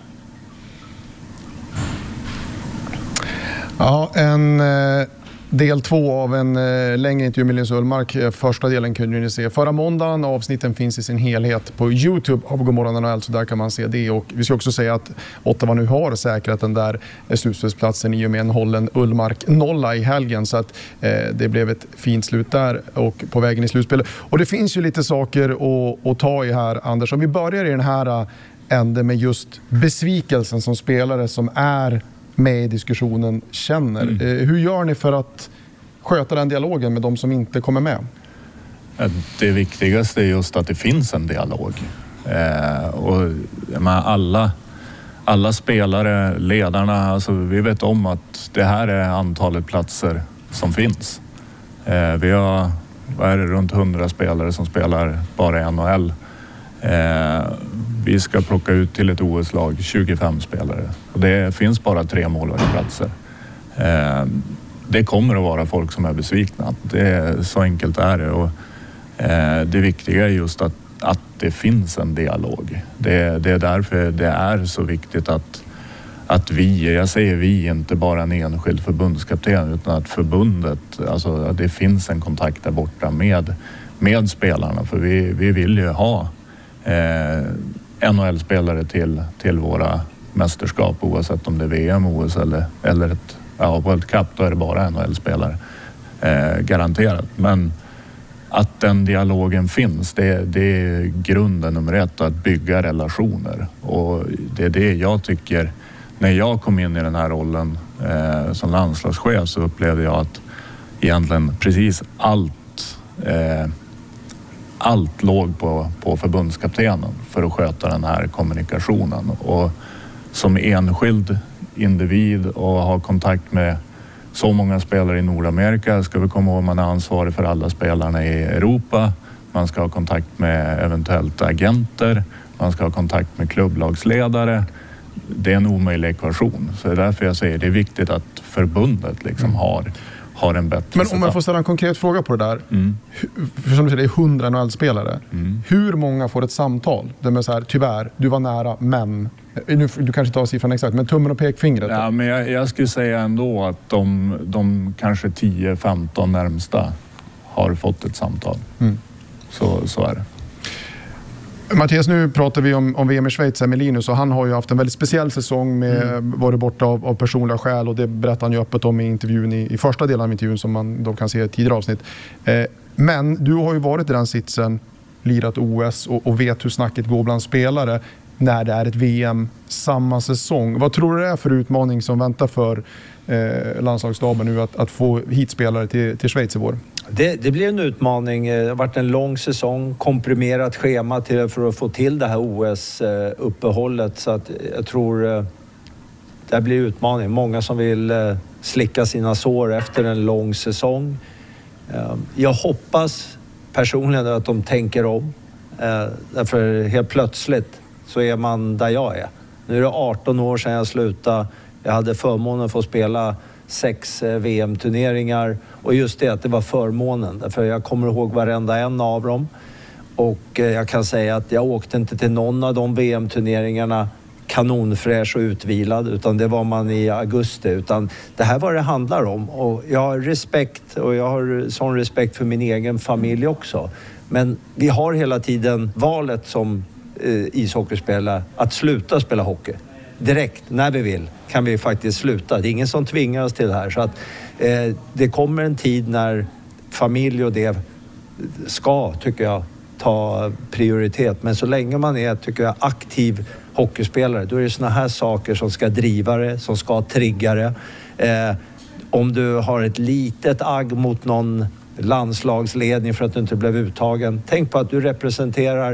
Ja, en del 2 av en längre intervju med Linus Ullmark. Första delen kunde ni se förra måndagen. Avsnitten finns i sin helhet på YouTube av Godmorgon NHL, så där kan man se det. Och vi ska också säga att Ottawa nu har säkrat den där slutspelsplatsen i och med en hållen Ullmark nolla i helgen. Så att det blev ett fint slut där och på vägen i slutspelet. Och det finns ju lite saker att ta i här, Anders. Om vi börjar i den här änden med just besvikelsen som spelare som är med i diskussionen känner. Hur gör ni för att sköta den dialogen med de som inte kommer med? Det viktigaste är just att det finns en dialog. Och alla spelare, ledarna, alltså vi vet om att det här är antalet platser som finns. Vi har runt 100 spelare som spelar bara i NHL. Vi ska plocka ut till ett OS-lag 25 spelare. Och det finns bara 3 målvaktsplatser. Det kommer att vara folk som är besvikna. Så enkelt är det. Och det viktiga är just att det finns en dialog. Det är därför det är så viktigt att jag säger vi, inte bara en enskild förbundskapten, utan att förbundet, alltså att det finns en kontakt där borta med med spelarna. För vi vill ju ha NHL-spelare till våra mästerskap, oavsett om det är VM, OS eller ett World Cup. Då är det bara NHL-spelare. Garanterat. Men att den dialogen finns, det är grunden nummer 1, att bygga relationer. Och det är det jag tycker. När jag kom in i den här rollen som landslagschef, så upplevde jag att egentligen precis allt låg på förbundskaptenen för att sköta den här kommunikationen. Och som enskild individ och ha kontakt med så många spelare i Nordamerika, ska vi komma ihåg att man är ansvarig för alla spelarna i Europa. Man ska ha kontakt med eventuellt agenter. Man ska ha kontakt med klubblagsledare. Det är en omöjlig ekvation. Så det är därför jag säger att det är viktigt att förbundet liksom har en bättre... Men om jag får ställa en konkret fråga på det där. För som du säger, det är 100 NHL-spelare. Hur många får ett samtal? Det är så här, tyvärr, du var nära, men... Du kanske inte har siffran exakt, men tummen och pekfingret. Ja, men jag skulle säga ändå att de kanske 10-15 närmsta har fått ett samtal. Så är det. Mattias, nu pratar vi om VM i Schweiz med Linus, och han har ju haft en väldigt speciell säsong med varit borta av personliga skäl, och det berättar han ju öppet om i intervjun i första delen av intervjun som man då kan se i ett tidigare avsnitt. Men du har ju varit i den sitsen, lirat OS och vet hur snacket går bland spelare när det är ett VM samma säsong. Vad tror du det är för utmaning som väntar för landslagsstaben nu att få hit spelare till Schweiz i vår? Det blir en utmaning. Det har varit en lång säsong, komprimerat schema för att få till det här OS-uppehållet. Så att jag tror det blir utmaning. Många som vill slicka sina sår efter en lång säsong. Jag hoppas personligen att de tänker om. Därför helt plötsligt så är man där jag är. Nu är det 18 år sedan jag slutade. Jag hade förmånen att få spela 6 VM-turneringar. Och just det att det var förmånen. Därför jag kommer ihåg varenda en av dem. Och jag kan säga att jag åkte inte till någon av de VM-turneringarna kanonfräsch och utvilad. Utan det var man i augusti. Utan det här var det handlar om. Och jag har respekt, och jag har sån respekt för min egen familj också. Men vi har hela tiden valet som ishockeyspelare att sluta spela hockey. Direkt, när vi vill, kan vi faktiskt sluta. Det är ingen som tvingar oss till det här. Så att det kommer en tid när familj och det ska, tycker jag, ta prioritet. Men så länge man är, tycker jag, aktiv hockeyspelare, då är det såna här saker som ska driva det, som ska trigga det. Om du har ett litet agg mot någon landslagsledning för att du inte blev uttagen, tänk på att du representerar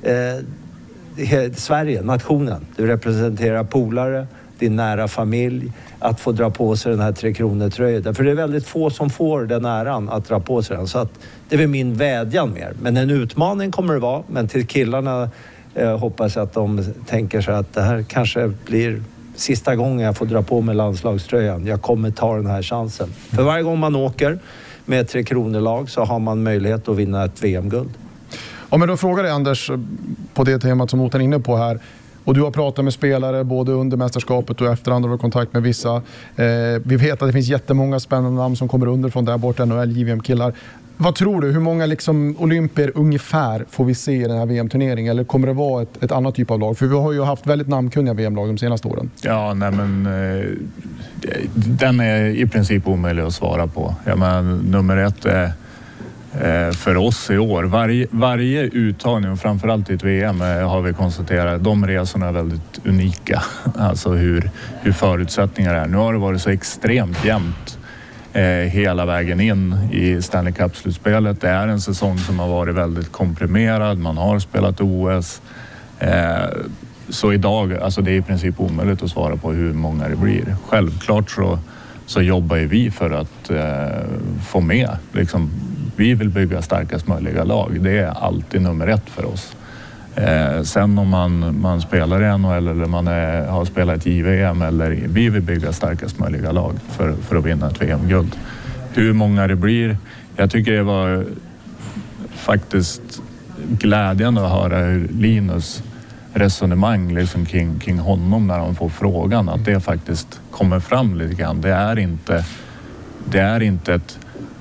Sverige, nationen. Du representerar polare, din nära familj, att få dra på sig den här 3 kronor-tröjan. Därför det är väldigt få som får den äran att dra på sig den. Så att det är väl min vädjan mer. Men en utmaning kommer det vara. Men till killarna hoppas jag att de tänker sig att det här kanske blir sista gången jag får dra på mig landslagströjan. Jag kommer ta den här chansen. För varje gång man åker med ett 3 kronor-lag så har man möjlighet att vinna ett VM-guld. Ja, men då frågar jag Anders på det temat som Notan är inne på här. Och du har pratat med spelare både under mästerskapet och efter, andra har kontakt med vissa. Vi vet att det finns jättemånga spännande namn som kommer underifrån där borta, NHL, JVM-killar. Vad tror du? Hur många liksom olympier ungefär får vi se i den här VM-turneringen? Eller kommer det vara ett annat typ av lag? För vi har ju haft väldigt namnkunniga VM-lag de senaste åren. Ja, nej men den är i princip omöjlig att svara på. Jag menar, nummer 1 är för oss i år. Varje uttagning, och framförallt i ett VM, har vi konstaterat de resorna är väldigt unika. Alltså hur förutsättningar är. Nu har det varit så extremt jämnt hela vägen in i Stanley Cup-slutspelet. Det är en säsong som har varit väldigt komprimerad. Man har spelat OS. Så idag, alltså det är i princip omöjligt att svara på hur många det blir. Självklart så jobbar ju vi för att få med. Liksom, vi vill bygga starkast möjliga lag. Det är alltid nummer 1 för oss. Sen om man spelar i NHL eller man har spelat i JVM, eller vi vill bygga starkast möjliga lag för att vinna ett VM-guld. Hur många det blir, jag tycker det var faktiskt glädjande att höra hur Linus resonemang liksom kring honom när han får frågan, att det faktiskt kommer fram lite grann. Det är inte ett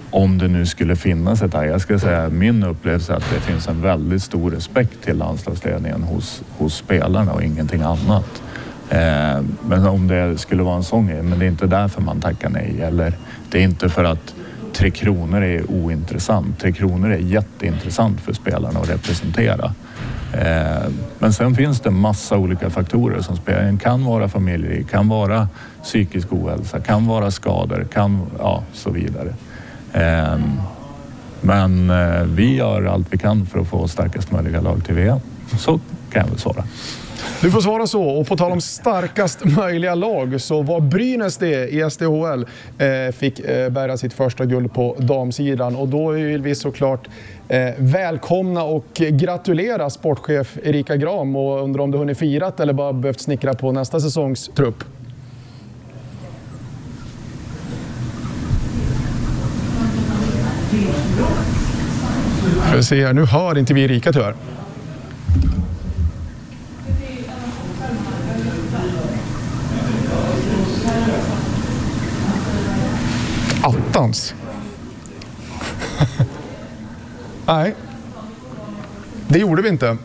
om det nu skulle finnas ett här. Jag ska säga min upplevelse är att det finns en väldigt stor respekt till landslagsledningen hos spelarna och ingenting annat. Men om det skulle vara en sån grej, men det är inte därför man tackar nej. Eller det är inte för att 3 Kronor är ointressant. 3 Kronor är jätteintressant för spelarna att representera. Men sen finns det massa olika faktorer som spelar. Det kan vara familj, kan vara psykisk ohälsa, kan vara skador, så vidare. Men vi gör allt vi kan för att få starkast möjliga lag till VM. Så kan jag väl svara. Du får svara så. Och på tal om starkast möjliga lag så var Brynäs det i SDHL fick bära sitt första guld på damsidan. Och då vill vi såklart välkomna och gratulera sportchef Erika Gram och undrar om du hunnit firat eller bara behövt snickra på nästa säsongs trupp. Jag ser, nu hör inte vi Erika tyvärr. Attans. Nej, det gjorde vi inte.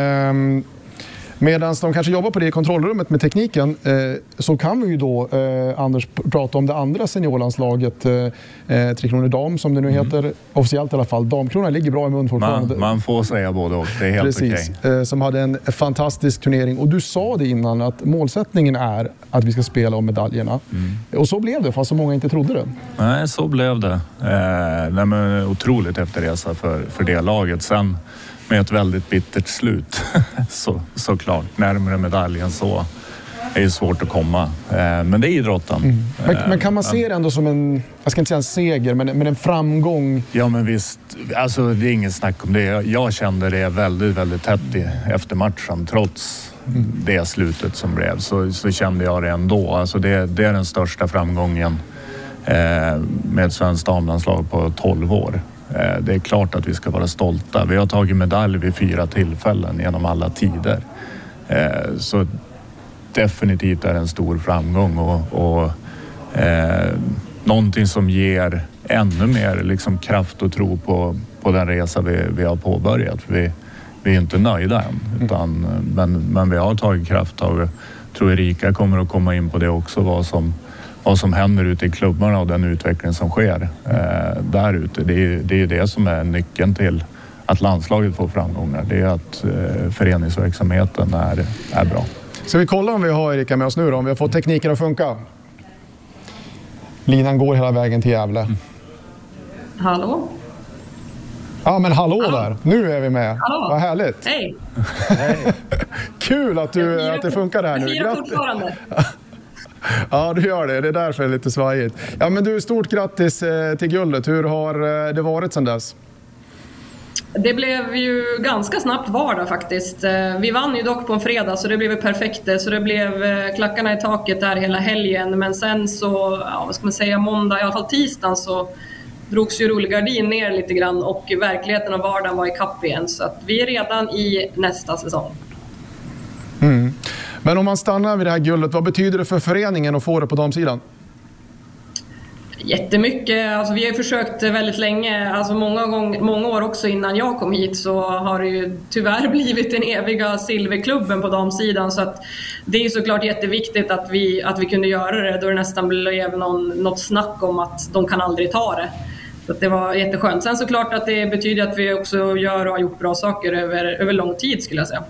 Medan de kanske jobbar på det i kontrollrummet med tekniken så kan vi ju då, Anders, prata om det andra seniorlandslaget, 3 Kronor dam som det nu heter, officiellt i alla fall. Damkronorna ligger bra i mun fortfarande. Man får säga både och, det är helt precis, okej. Som hade en fantastisk turnering. Och du sa det innan att målsättningen är att vi ska spela om medaljerna. Och så blev det, fast så många inte trodde det. Nej, så blev det. Otroligt efterresa för det laget. Sen med ett väldigt bittert slut, såklart. Närmare medaljen så är det svårt att komma. Men det är idrotten. Men kan man se det ändå som en, jag ska inte säga en seger, men en framgång? Ja, men visst. Alltså, det är inget snack om det. Jag kände det väldigt, väldigt tätt efter matchen. Trots det slutet som blev så kände jag det ändå. Alltså, det är den största framgången med svenskt damlandslag på 12 år. Det är klart att vi ska vara stolta. Vi har tagit medalj vid 4 tillfällen genom alla tider. Så definitivt är det en stor framgång och någonting som ger ännu mer liksom kraft och tro på den resa vi har påbörjat. Vi är inte nöjda än, men vi har tagit krafttag. Jag tror Erika kommer att komma in på det också, vad som händer ute i klubbarna och den utveckling som sker där ute. Det är ju det som är nyckeln till att landslaget får framgångar. Det är att föreningsverksamheten är bra. Ska vi kolla om vi har Erika med oss nu då? Om vi har fått tekniken att funka? Linan går hela vägen till Gävle. Hallå? Ja, men hallå där. Nu är vi med. Hallå. Vad härligt. Hej. Kul att det funkar här nu. Jag firar fortfarande. Ja, du gör det. Det är därför det är lite svajigt. Ja, men du, stort grattis till guldet. Hur har det varit sedan dess? Det blev ju ganska snabbt vardag faktiskt. Vi vann ju dock på en fredag så det blev perfekt. Så det blev klackarna i taket där hela helgen. Men sen så, vad ska man säga, måndag, i alla fall tisdagen så drogs ju rullgardin ner lite grann och verkligheten och vardagen var i kapp igen. Så att vi är redan i nästa säsong. Men om man stannar vid det här guldet, vad betyder det för föreningen att få det på damsidan? Jättemycket. Alltså, vi har försökt väldigt länge, alltså många år också innan jag kom hit så har det ju tyvärr blivit den eviga silverklubben på damsidan. Så att det är såklart jätteviktigt att vi kunde göra det. Då det nästan blev något snack om att de kan aldrig ta det. Så att det var jätteskönt. Sen såklart att det betyder att vi också gör och har gjort bra saker över lång tid skulle jag säga.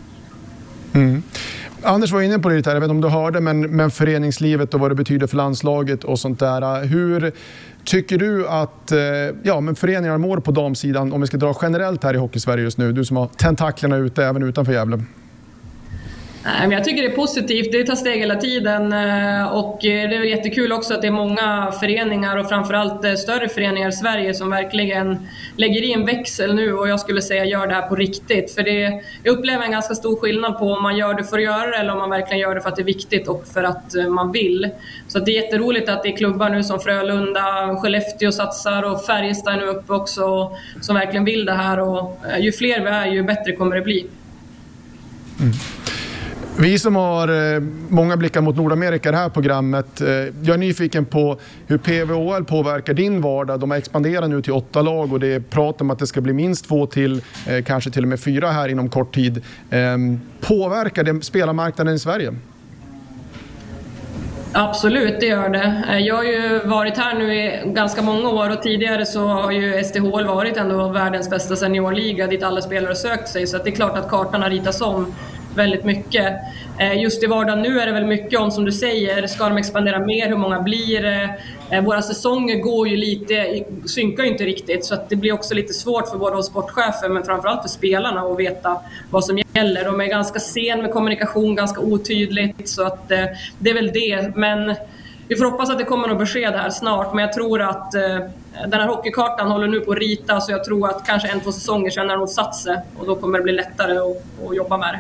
Anders var inne på det här, jag vet inte om du hörde, men föreningslivet och vad det betyder för landslaget och sånt där. Hur tycker du att men föreningar mår på damsidan, om vi ska dra generellt här i Hockeysverige just nu? Du som har tentaklerna ute även utanför Gävle. Men jag tycker det är positivt, det tar steg hela tiden och det är jättekul också att det är många föreningar och framförallt större föreningar i Sverige som verkligen lägger i en växel nu och jag skulle säga gör det här på riktigt. För jag upplever en ganska stor skillnad på om man gör det för att göra det eller om man verkligen gör det för att det är viktigt och för att man vill. Så det är jätteroligt att det är klubbar nu som Frölunda, Skellefteå satsar och Färjestad är nu uppe också som verkligen vill det här och ju fler vi är ju bättre kommer det bli. Vi som har många blickar mot Nordamerika i det här programmet, jag är nyfiken på hur PVHL påverkar din vardag. De har expanderat nu till 8 lag och det är prat om att det ska bli minst 2 till, kanske till och med 4 här inom kort tid. Påverkar det spelarmarknaden i Sverige? Absolut, det gör det. Jag har ju varit här nu i ganska många år och tidigare så har ju SDHL varit ändå världens bästa seniorliga dit alla spelare sökt sig, så att det är klart att kartan har ritats om väldigt mycket. Just i vardagen nu är det väl mycket om, som du säger, ska de expandera mer, hur många blir det? Våra säsonger går ju lite, synkar ju inte riktigt, så att det blir också lite svårt för både sportchefer men framförallt för spelarna att veta vad som gäller. De är ganska sen med kommunikation, ganska otydligt, så att det är väl det. Men vi får hoppas att det kommer något besked här snart, men jag tror att den här hockeykartan håller nu på att rita, så jag tror att kanske 1-2 säsonger sedan har de satt sig och då kommer det bli lättare att jobba med det.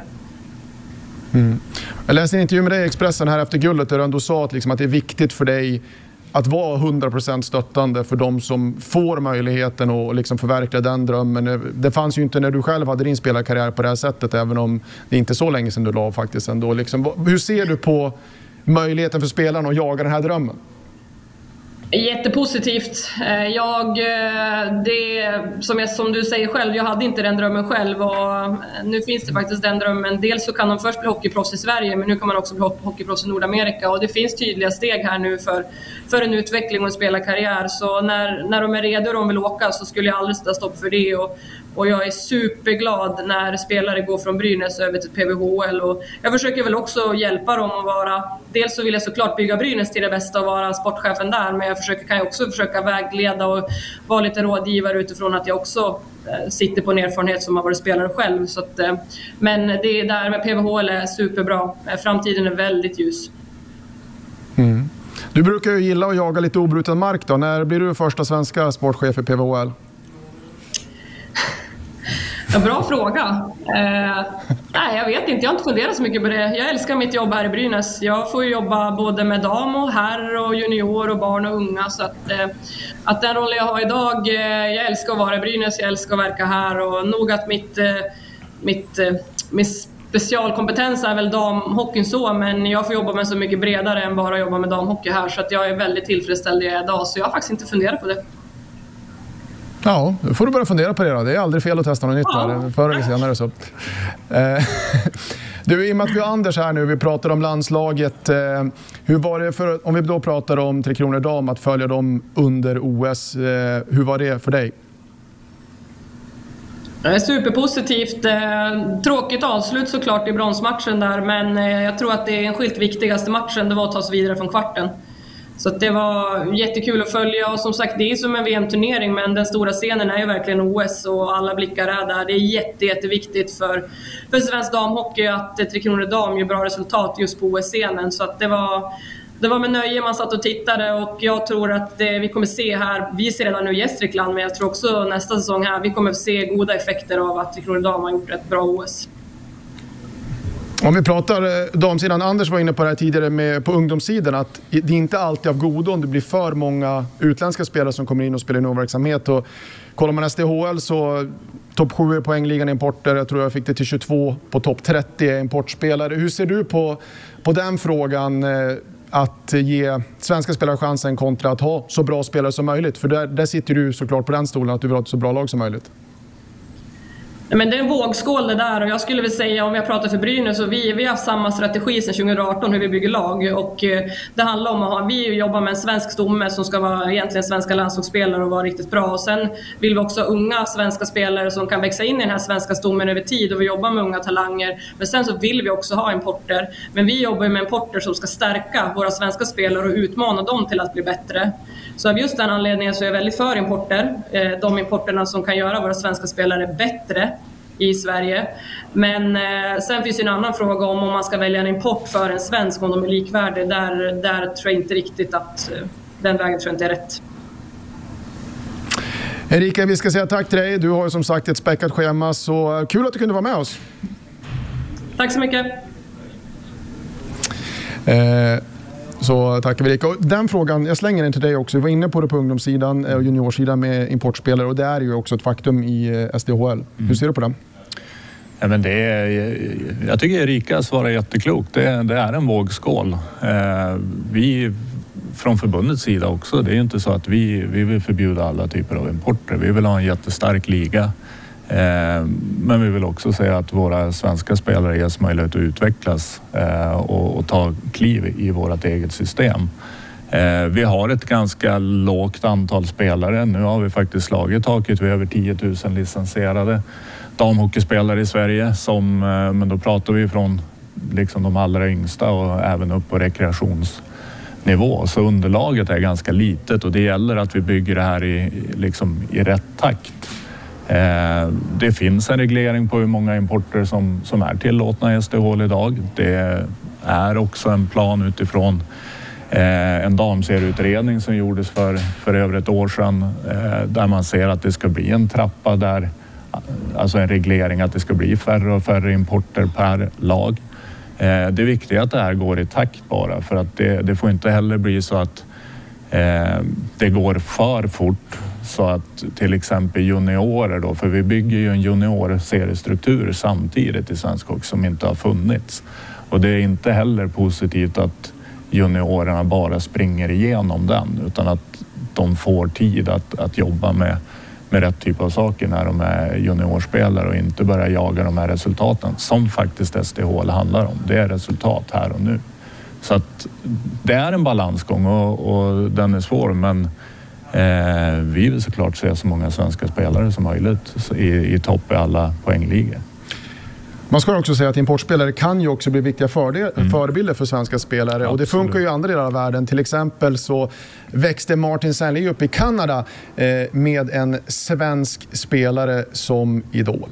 Jag läste en intervju med dig i Expressen här efter guldet där du ändå sa att, liksom, att det är viktigt för dig att vara 100% stöttande för de som får möjligheten att liksom förverkliga den drömmen. Det fanns ju inte när du själv hade din spelarkarriär på det här sättet, även om det inte är så länge sedan du la faktiskt ändå. Liksom, hur ser du på möjligheten för spelarna att jaga den här drömmen? Jättepositivt. Som du säger själv, jag hade inte den drömmen själv och nu finns det faktiskt den drömmen. Dels så kan de först bli hockeyproffs i Sverige, men nu kan man också bli hockeyproffs i Nordamerika och det finns tydliga steg här nu för en utveckling och en spelarkarriär. Så när de är redo och de vill åka så skulle jag aldrig sätta stopp för det och jag är superglad när spelare går från Brynäs över till PVHL och jag försöker väl också hjälpa dem att vara, dels så vill jag såklart bygga Brynäs till det bästa och vara sportchefen där, men jag kan jag också försöka vägleda och vara lite rådgivare utifrån att jag också sitter på en erfarenhet som har varit spelare själv. Så att, men det där med PVHL är superbra, framtiden är väldigt ljus. Du brukar ju gilla att jaga lite obruten mark då. När blir du första svenska sportchef i PVHL? Ja, bra fråga. Nej, jag vet inte. Jag har inte funderat så mycket på det. Jag älskar mitt jobb här i Brynäs. Jag får jobba både med dam och herr och junior och barn och unga. Så att den rollen jag har idag, jag älskar att vara i Brynäs, jag älskar att verka här. Och nog att min specialkompetens är väl damhockeyn så, men jag får jobba med så mycket bredare än bara jobba med damhockey här. Så att jag är väldigt tillfredsställd i idag. Så jag har faktiskt inte funderat på det. Ja, då får du börja fundera på det då. Det är aldrig fel att testa något nytt där, förr eller senare så. Du, i och med att vi har Anders här nu, vi pratar om landslaget. Hur var det om vi då pratar om Tre Kronor dam, att följa dem under OS, hur var det för dig? Superpositivt. Tråkigt avslut såklart i bronsmatchen där, men jag tror att det enskilt viktigaste matchen det var att ta sig vidare från kvarten. Så att det var jättekul att följa och som sagt det är som en VM-turnering, men den stora scenen är ju verkligen OS och alla blickar är där. Det är jätteviktigt för svensk damhockey att Tre Kronor dam gör bra resultat just på OS-scenen. Så att det var med nöje man satt och tittade och jag tror att vi kommer se här, vi ser redan nu i Gästrikland, men jag tror också nästa säsong här vi kommer se goda effekter av att Tre Kronor dam har gjort ett bra OS. Om vi pratar damsidan, Anders var inne på det här tidigare på ungdomssidan, att det är inte alltid av godo om det blir för många utländska spelare som kommer in och spelar i någon verksamhet. Och kollar man SDHL så topp 7 i poängligan importer, jag tror jag fick det till 22 på topp 30 importspelare. Hur ser du på den frågan, att ge svenska spelare chansen kontra att ha så bra spelare som möjligt? För där sitter du såklart på den stolen, att du vill ha ett så bra lag som möjligt. Men det är en vågskål det där och jag skulle väl säga, om jag pratar för Brynäs, så vi har haft samma strategi sedan 2018 hur vi bygger lag och det handlar om att vi jobbar med en svensk stomme som ska vara egentligen svenska landslagsspelare och vara riktigt bra, och sen vill vi också ha unga svenska spelare som kan växa in i den här svenska stommen över tid och vi jobbar med unga talanger, men sen så vill vi också ha importer, men vi jobbar med importer som ska stärka våra svenska spelare och utmana dem till att bli bättre. Så av just den anledningen så är jag väldigt för importer, de importerna som kan göra våra svenska spelare bättre i Sverige. Men sen finns en annan fråga om man ska välja en import för en svensk, om de är likvärdiga. Där tror jag inte riktigt att den vägen tror jag inte är rätt. Erika, vi ska säga tack till dig. Du har ju som sagt ett späckat schema, så kul att du kunde vara med oss. Tack så mycket. Så tackar vi Erika. Och den frågan, jag slänger den till dig också. Vi var inne på det på ungdomssidan och juniorsidan med importspelare, och det är ju också ett faktum i SDHL. Hur ser du på det? Ja, men jag tycker Erika svarar jätteklokt. Det är en vågskål. Vi från förbundets sida också, det är ju inte så att vi vill förbjuda alla typer av importer. Vi vill ha en jättestark liga. Men vi vill också säga att våra svenska spelare ges möjlighet att utvecklas och ta kliv i vårt eget system. Vi har ett ganska lågt antal spelare. Nu har vi faktiskt slagit taket. Vi har över 10 000 licensierade damhockeyspelare i Sverige. Men då pratar vi från liksom de allra yngsta och även upp på rekreationsnivå. Så underlaget är ganska litet och det gäller att vi bygger det här i rätt takt. Det finns en reglering på hur många importer som är tillåtna i SDHL idag. Det är också en plan utifrån en damserieutredning som gjordes för över ett år sedan där man ser att det ska bli en trappa där, alltså en reglering att det ska bli färre och färre importer per lag. Det viktiga är att det här går i takt bara, för att det får inte heller bli så att det går för fort så att till exempel juniorer då, för vi bygger ju en juniorseriestruktur samtidigt i svensk hockey som inte har funnits. Och det är inte heller positivt att juniorerna bara springer igenom den, utan att de får tid att jobba med rätt typ av saker när de är juniorspelare och inte börja jaga de här resultaten som faktiskt SDHL handlar om. Det är resultat här och nu. Så att det är en balansgång och den är svår, men vi vill såklart se så många svenska spelare som möjligt i topp i alla poängligor. Man ska också säga att importspelare kan ju också bli viktiga förebilder för svenska spelare. Absolut. Och det funkar ju i andra delar av världen. Till exempel så växte Martin Saint-Louis upp i Kanada med en svensk spelare som idol.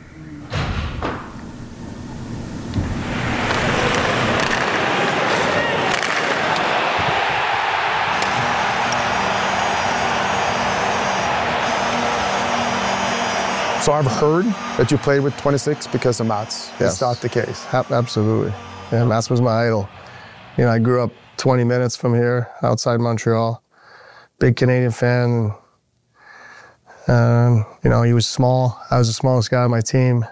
So I've heard that you played with 26 because of Mats. Yes. It's not the case. Absolutely. Yeah, Mats was my idol. You know, I grew up 20 minutes from here, outside Montreal. Big Canadian fan. You know, he was small. I was the smallest guy on my team.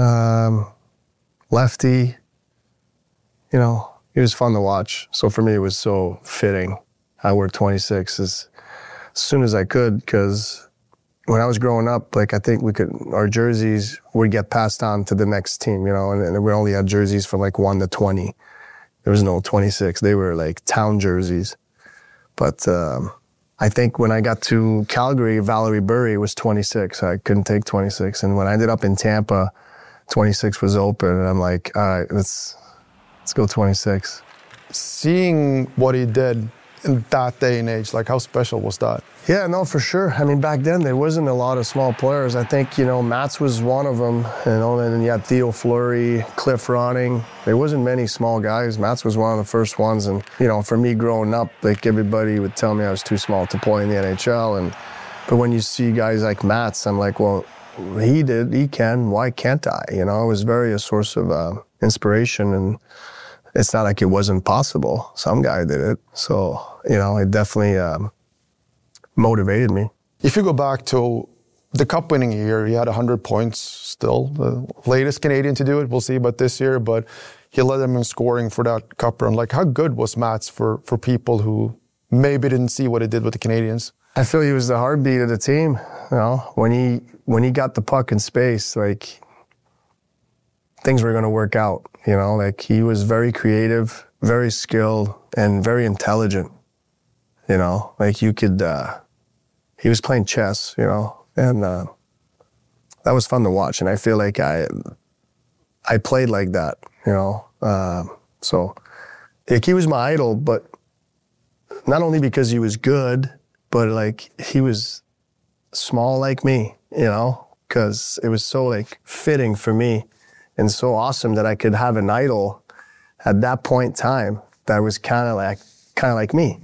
Lefty. You know, he was fun to watch. So for me, it was so fitting. I wore 26 as soon as I could, because when I was growing up, like, I think our jerseys would get passed on to the next team, you know, and we only had jerseys from like 1 to 20. There was no 26. They were like town jerseys. But I think when I got to Calgary, Valerie Burry was 26. I couldn't take 26. And when I ended up in Tampa, 26 was open. And I'm like, all right, let's go 26. Seeing what he did in that day and age, like, how special was that? Yeah, no, for sure. I mean, back then there wasn't a lot of small players. I think, you know, Mats was one of them, you know, and then you had Theo Fleury, Cliff Ronning. There wasn't many small guys. Mats was one of the first ones. And, you know, for me growing up, like, everybody would tell me I was too small to play in the NHL. But when you see guys like Mats, I'm like, well, he can, why can't I? You know, it was very a source of inspiration, and it's not like it wasn't possible. Some guy did it. So, you know, it definitely motivated me. If you go back to the cup-winning year, he had 100 points still. The latest Canadian to do it, we'll see about this year, but he led them in scoring for that cup run. Like, how good was Mats for people who maybe didn't see what he did with the Canadians? I feel he was the heartbeat of the team. You know, when he got the puck in space, like, things were going to work out. You know, like, he was very creative, very skilled, and very intelligent. You know, like, you could, he was playing chess, you know, and that was fun to watch. And I feel like I played like that, you know. So, like, he was my idol, but not only because he was good, but, like, he was small like me, you know, because it was so, like, fitting for me and so awesome that I could have an idol at that point in time that was kind of like me.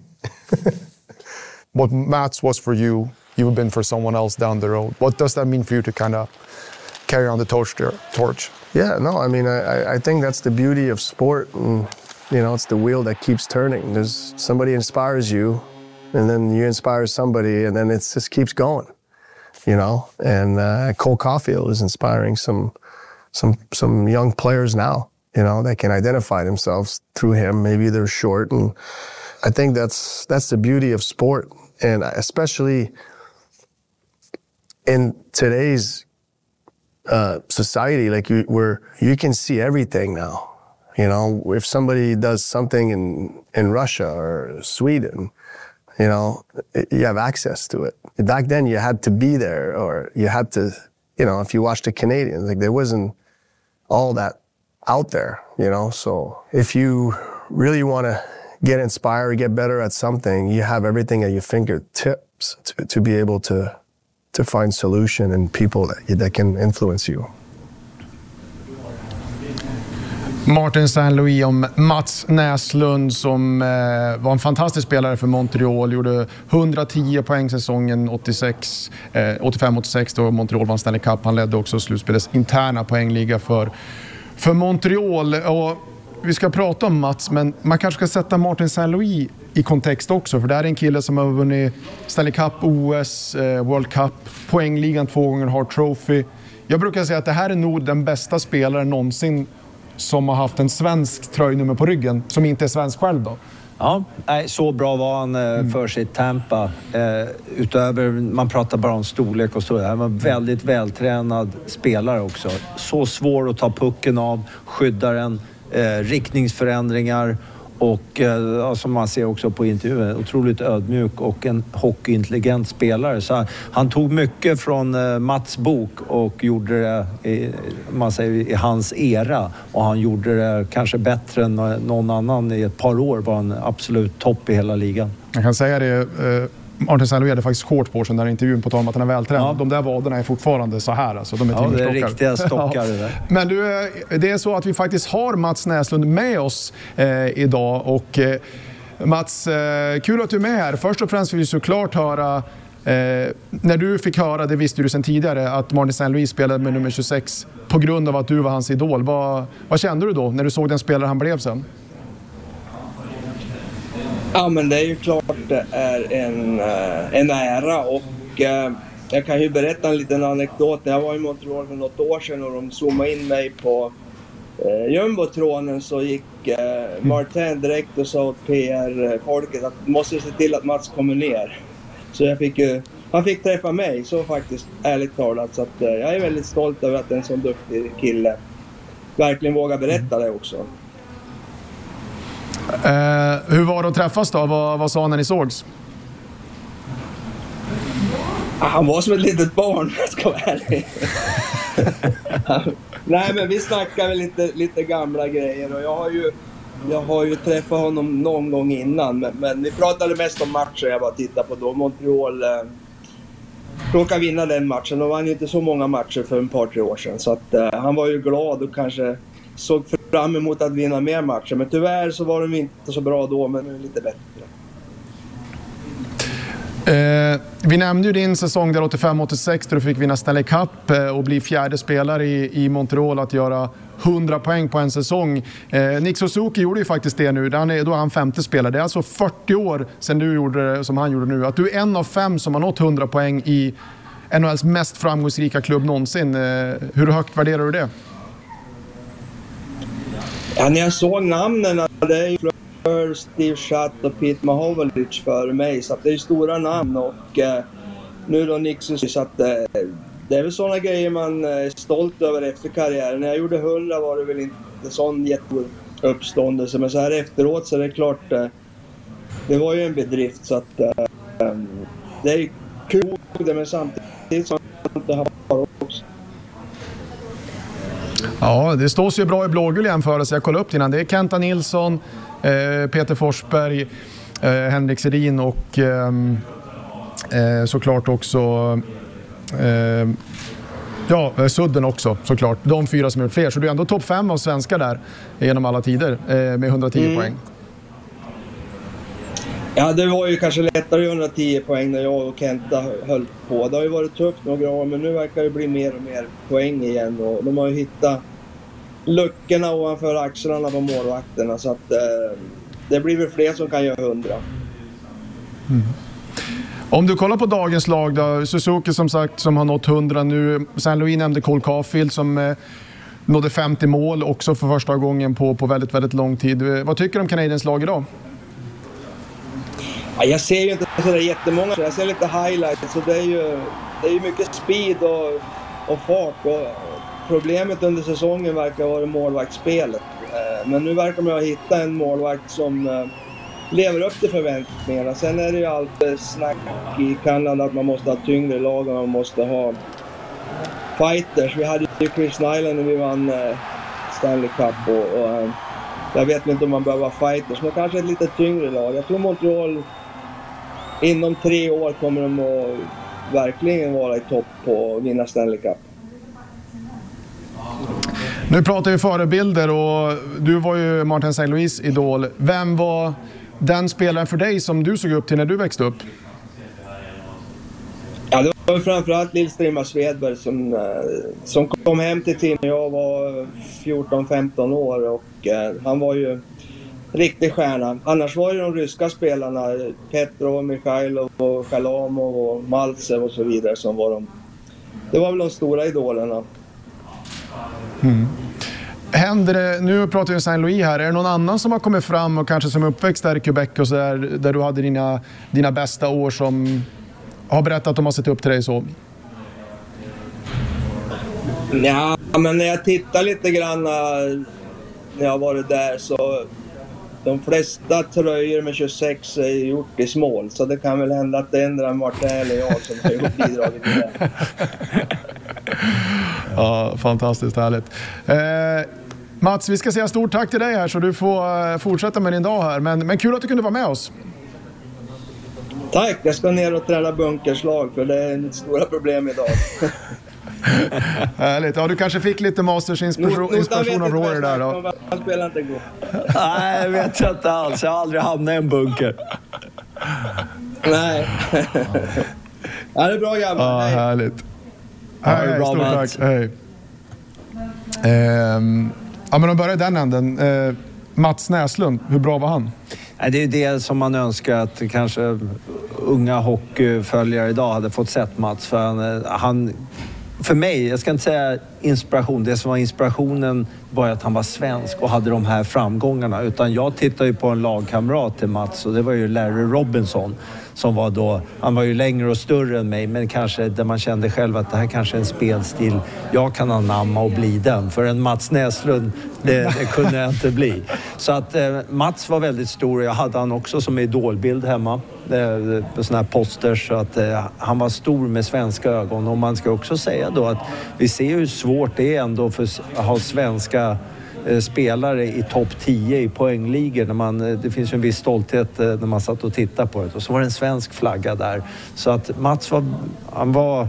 What Mats was for you, you've been for someone else down the road. What does that mean for you to kind of carry on the torch? Yeah, no, I mean, I think that's the beauty of sport. And, you know, it's the wheel that keeps turning. There's somebody inspires you, and then you inspire somebody, and then it just keeps going, you know. And Cole Caulfield is inspiring some some young players now, you know, that can identify themselves through him. Maybe they're short, and I think that's the beauty of sport, and especially in today's society, like where you can see everything now. You know, if somebody does something in Russia or Sweden, you know, you have access to it. Back then, you had to be there, or you had to, you know, if you watched the Canadians, like there wasn't all that out there, you know. So if you really want to get inspired or get better at something, you have everything at your fingertips to be able to find solution and people that can influence you. Martin St. Louis om Mats Näslund som var en fantastisk spelare för Montreal. Gjorde 110 poäng säsongen 85-86 då Montreal vann Stanley Cup. Han ledde också slutspelets interna poängliga för Montreal. Och vi ska prata om Mats, men man kanske ska sätta Martin St. Louis i kontext också. För det är en kille som har vunnit Stanley Cup, OS, World Cup, poängligan 2 gånger, Hart Trophy. Jag brukar säga att det här är nog den bästa spelaren någonsin som har haft en svensk tröjnummer på ryggen, som inte är svensk själv då. Ja, så bra var han för sitt Tampa. Utöver, man pratar bara om storlek och så. Han var väldigt vältränad spelare också. Så svår att ta pucken av, skydda den, riktningsförändringar och som man ser också på intervjun, otroligt ödmjuk och en hockeyintelligent spelare. Så han tog mycket från Mats bok och gjorde det i hans era, och han gjorde det kanske bättre än någon annan. I ett par år var han absolut topp i hela ligan. Jag kan säga det, Martin St. Louis hade faktiskt hårt på sig den där intervjun på tal om att han är vältränad. Ja. De där vaderna är fortfarande så här. Alltså, de är timmerstockar. Det är riktiga stockar. Ja. Men du, det är så att vi faktiskt har Mats Näslund med oss idag. Och Mats, kul att du är med här. Först och främst vill vi såklart höra, när du fick höra, det visste du sedan tidigare, att Martin St. Louis spelade med nummer 26 på grund av att du var hans idol. Vad kände du då när du såg den spelare han blev sen? Ja, men det är ju klart det är en ära, och jag kan ju berätta en liten anekdot. När jag var i Montreal för något år sedan och de zoomade in mig på jumbotrånen, så gick Martin direkt och sa åt PR-folket att måste se till att Mats kommer ner. Så han fick träffa mig, så faktiskt ärligt talat. Så att, jag är väldigt stolt över att en sån duktig kille verkligen vågar berätta det också. Hur var det att träffas då? Vad sa han när ni sågs? Han var som ett litet barn, jag ska vara ärlig. Nej, men vi snackar väl lite gamla grejer, och jag har ju träffat honom någon gång innan, men vi pratade mest om matcher jag bara tittade på då. Montreal råkade vinna den matchen. De vann ju inte så många matcher för ett par, 3 år sedan, så att han var ju glad och kanske såg fram emot att vinna mer matcher. Men tyvärr så var de inte så bra då, men nu är lite bättre. Vi nämnde ju din säsong där 85-86 där du fick vinna Stanley Cup och bli 4:e spelare i Montreal att göra 100 poäng på en säsong. Nick Suzuki gjorde ju faktiskt det nu. Då är han 5:e spelare. Det är alltså 40 år sedan du gjorde det som han gjorde nu. Att du är en av 5 som har nått 100 poäng i NHLs mest framgångsrika klubb någonsin. Hur högt värderar du det? Ja, när jag såg namnen, det är ju Steve Schatt och Pete Mahovlich före mig, så det är stora namn, och nu då Nick Suzuki, så att det är väl sådana grejer man är stolt över efter karriären. När jag gjorde 100 var det väl inte sån jätteuppståndelse, men så här efteråt så är det klart, det var ju en bedrift, så att det är kul, men samtidigt så det har varit också. Ja, det står sig bra i blågul jämförelse. Jag kollade upp innan. Det är Kenta Nilsson, Peter Forsberg, Henrik Sedin och såklart också Sudden också, såklart. De 4 som har gjort fler. Så du är ändå topp 5 av svenskar där genom alla tider med 110 poäng. Ja, det var ju kanske lättare 110 poäng när jag och Kenta höll på. Det har ju varit tufft några år, men nu verkar det bli mer och mer poäng igen. Och de har ju hittat luckorna ovanför axlarna på målvakterna, så att det blir väl fler som kan göra 100. Om du kollar på dagens lag då, Suzuki som sagt som har nått 100 nu, St. Louis nämnde Cole Caulfield som nådde 50 mål också för första gången på väldigt, väldigt lång tid. Vad tycker du om Canadiens lag idag? Ja, jag ser ju inte så där jättemånga, jag ser lite highlights, så det är ju mycket speed och fart. Och problemet under säsongen verkar vara målvaktsspelet. Men nu verkar man ha hittat en målvakt som lever upp till förväntningarna. Sen är det ju alltid snack i Kanada att man måste ha tyngre lag och man måste ha fighters. Vi hade ju Chris Nyland när vi vann Stanley Cup och jag vet inte om man behöver ha fighters, men kanske ett lite tyngre lag. Jag tror Montreal inom 3 år kommer de att verkligen vara i topp på att vinna Stanley Cup. Nu pratar vi förebilder och du var ju Martin St. Louis idol. Vem var den spelaren för dig som du såg upp till när du växte upp? Ja, det var framförallt Lill-Strimma Svedberg som kom hem till team när jag var 14-15 år och han var ju riktig stjärna. Annars var ju de ryska spelarna Petrov, Mikhailov och Shalamov och Maltsev och så vidare som var det var väl de stora idolerna. Händer det, nu pratar vi om St. Louis här, är det någon annan som har kommit fram och kanske som uppväxt där i Quebec och så där du hade dina bästa år som har berättat att de har sett upp till dig så? Ja, men när jag tittar lite grann när jag varit där så de flesta tröjor med 26 är gjort i smål, så det kan väl hända att det ändrar Martin eller jag som har gjort bidraget till det. Ja, fantastiskt härligt. Mats, vi ska säga stort tack till dig här så du får fortsätta med din dag här. Men kul att du kunde vara med oss. Tack, jag ska ner och träna bunkerslag för det är ett stora problem idag. Härligt. Ja, du kanske fick lite Masters inspiration av Rory där då. Han spelar inte gå. Nej, jag vet inte alls. Jag har aldrig hamnat i en bunker. Nej. Ja, det är bra gammal. Ja, hej. Härligt. Hej, Stort tack. Hej. Ja, men de börjar i den änden. Mats Näslund, hur bra var han? Det är det som man önskar att kanske unga hockeyföljare idag hade fått sett Mats. För mig, jag ska inte säga inspiration. Det som var inspirationen var att han var svensk och hade de här framgångarna. Utan jag tittade ju på en lagkamrat till Mats och det var ju Larry Robinson. Som var då, han var ju längre och större än mig, men kanske där man kände själv att det här kanske är en spelstil jag kan anamma och bli den. För en Mats Näslund, det kunde jag inte bli. Så att Mats var väldigt stor och jag hade han också som idolbild hemma. På såna här posters, så att han var stor med svenska ögon. Och man ska också säga då att vi ser hur svårt det är ändå för att ha svenska spelare i topp 10 i poängligor. Det finns ju en viss stolthet när man satt och tittade på det. Och så var det en svensk flagga där. Så att Mats var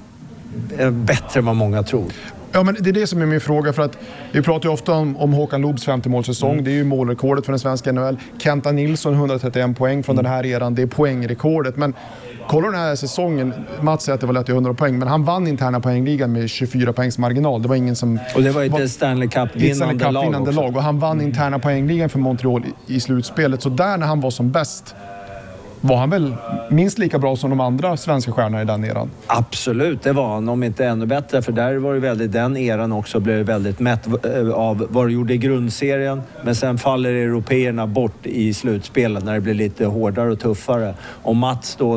bättre än vad många tror. Ja, men det är det som är min fråga, för att vi pratar ju ofta om Håkan Loobs 50-målssäsong. Det är ju målrekordet för den svenska NHL. Kenta Nilsson 131 poäng från den här eran. Det är poängrekordet. Men kolla den här säsongen. Mats säger att det var lätt till 100 poäng, men han vann interna poängligan med 24 poängs marginal. Det var ingen som... Och det var ju ett Stanley Cup-vinnande lag. Och han vann interna poängligan för Montreal i slutspelet. Så där när han var som bäst var han väl minst lika bra som de andra svenska stjärnorna i den eran? Absolut, det var han, om inte ännu bättre. För där var det väldigt, den eran också blev väldigt mätt av vad du gjorde i grundserien. Men sen faller européerna bort i slutspelet när det blir lite hårdare och tuffare. Och Mats då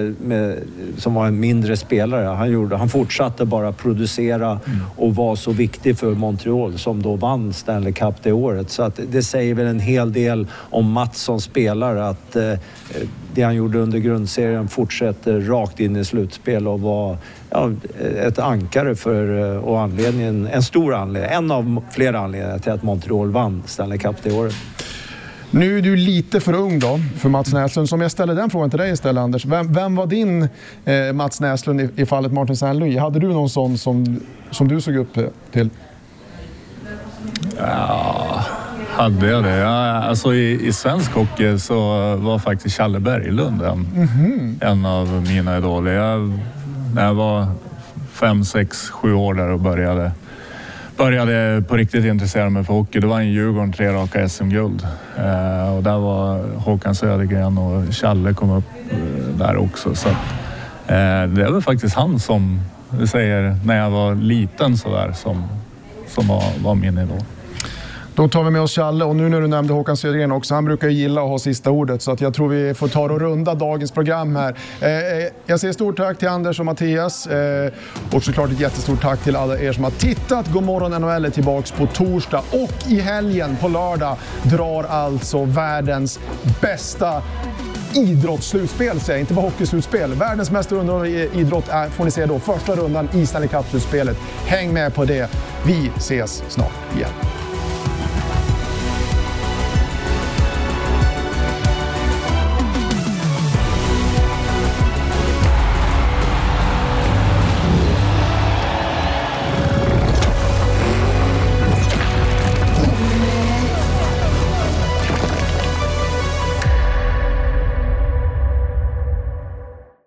som var en mindre spelare, han fortsatte bara producera och var så viktig för Montreal som då vann Stanley Cup det året. Så att det säger väl en hel del om Mats som spelare, att det han gjorde under grundserien fortsätter rakt in i slutspel och var ett ankare och en stor anledning, en av flera anledningar till att Montreal vann Stanley Cup det året. Nu är du lite för ung då för Mats Näslund. Som jag ställer den frågan till dig istället, Anders. Vem var din Mats Näslund i fallet Martin St. Louis? Hade du någon sån som du såg upp till? Ja, hade jag det? Alltså i svensk hockey så var faktiskt Challe Berglund en av mina idoler. När jag var 5, 6, 7 år där och började på riktigt intressera mig för hockey. Det var en Djurgården 3 raka SM-guld. Och där var Håkan Södergren och Challe kom upp där också. Så det var faktiskt han som, vi säger, när jag var liten så där, som var min idol. Då tar vi med oss Challe, och nu när du nämnde Håkan Södergren också, han brukar ju gilla att ha sista ordet, så att jag tror vi får ta och runda dagens program här. Jag säger stort tack till Anders och Mattias, och såklart ett jättestort tack till alla er som har tittat. God morgon NHL är tillbaks på torsdag, och i helgen på lördag drar alltså världens bästa idrottsslutspel, säger inte bara hockeyslutspel. Världens mest underhållande idrott får ni se då, första rundan i Stanley Cup-slutspelet. Häng med på det. Vi ses snart igen.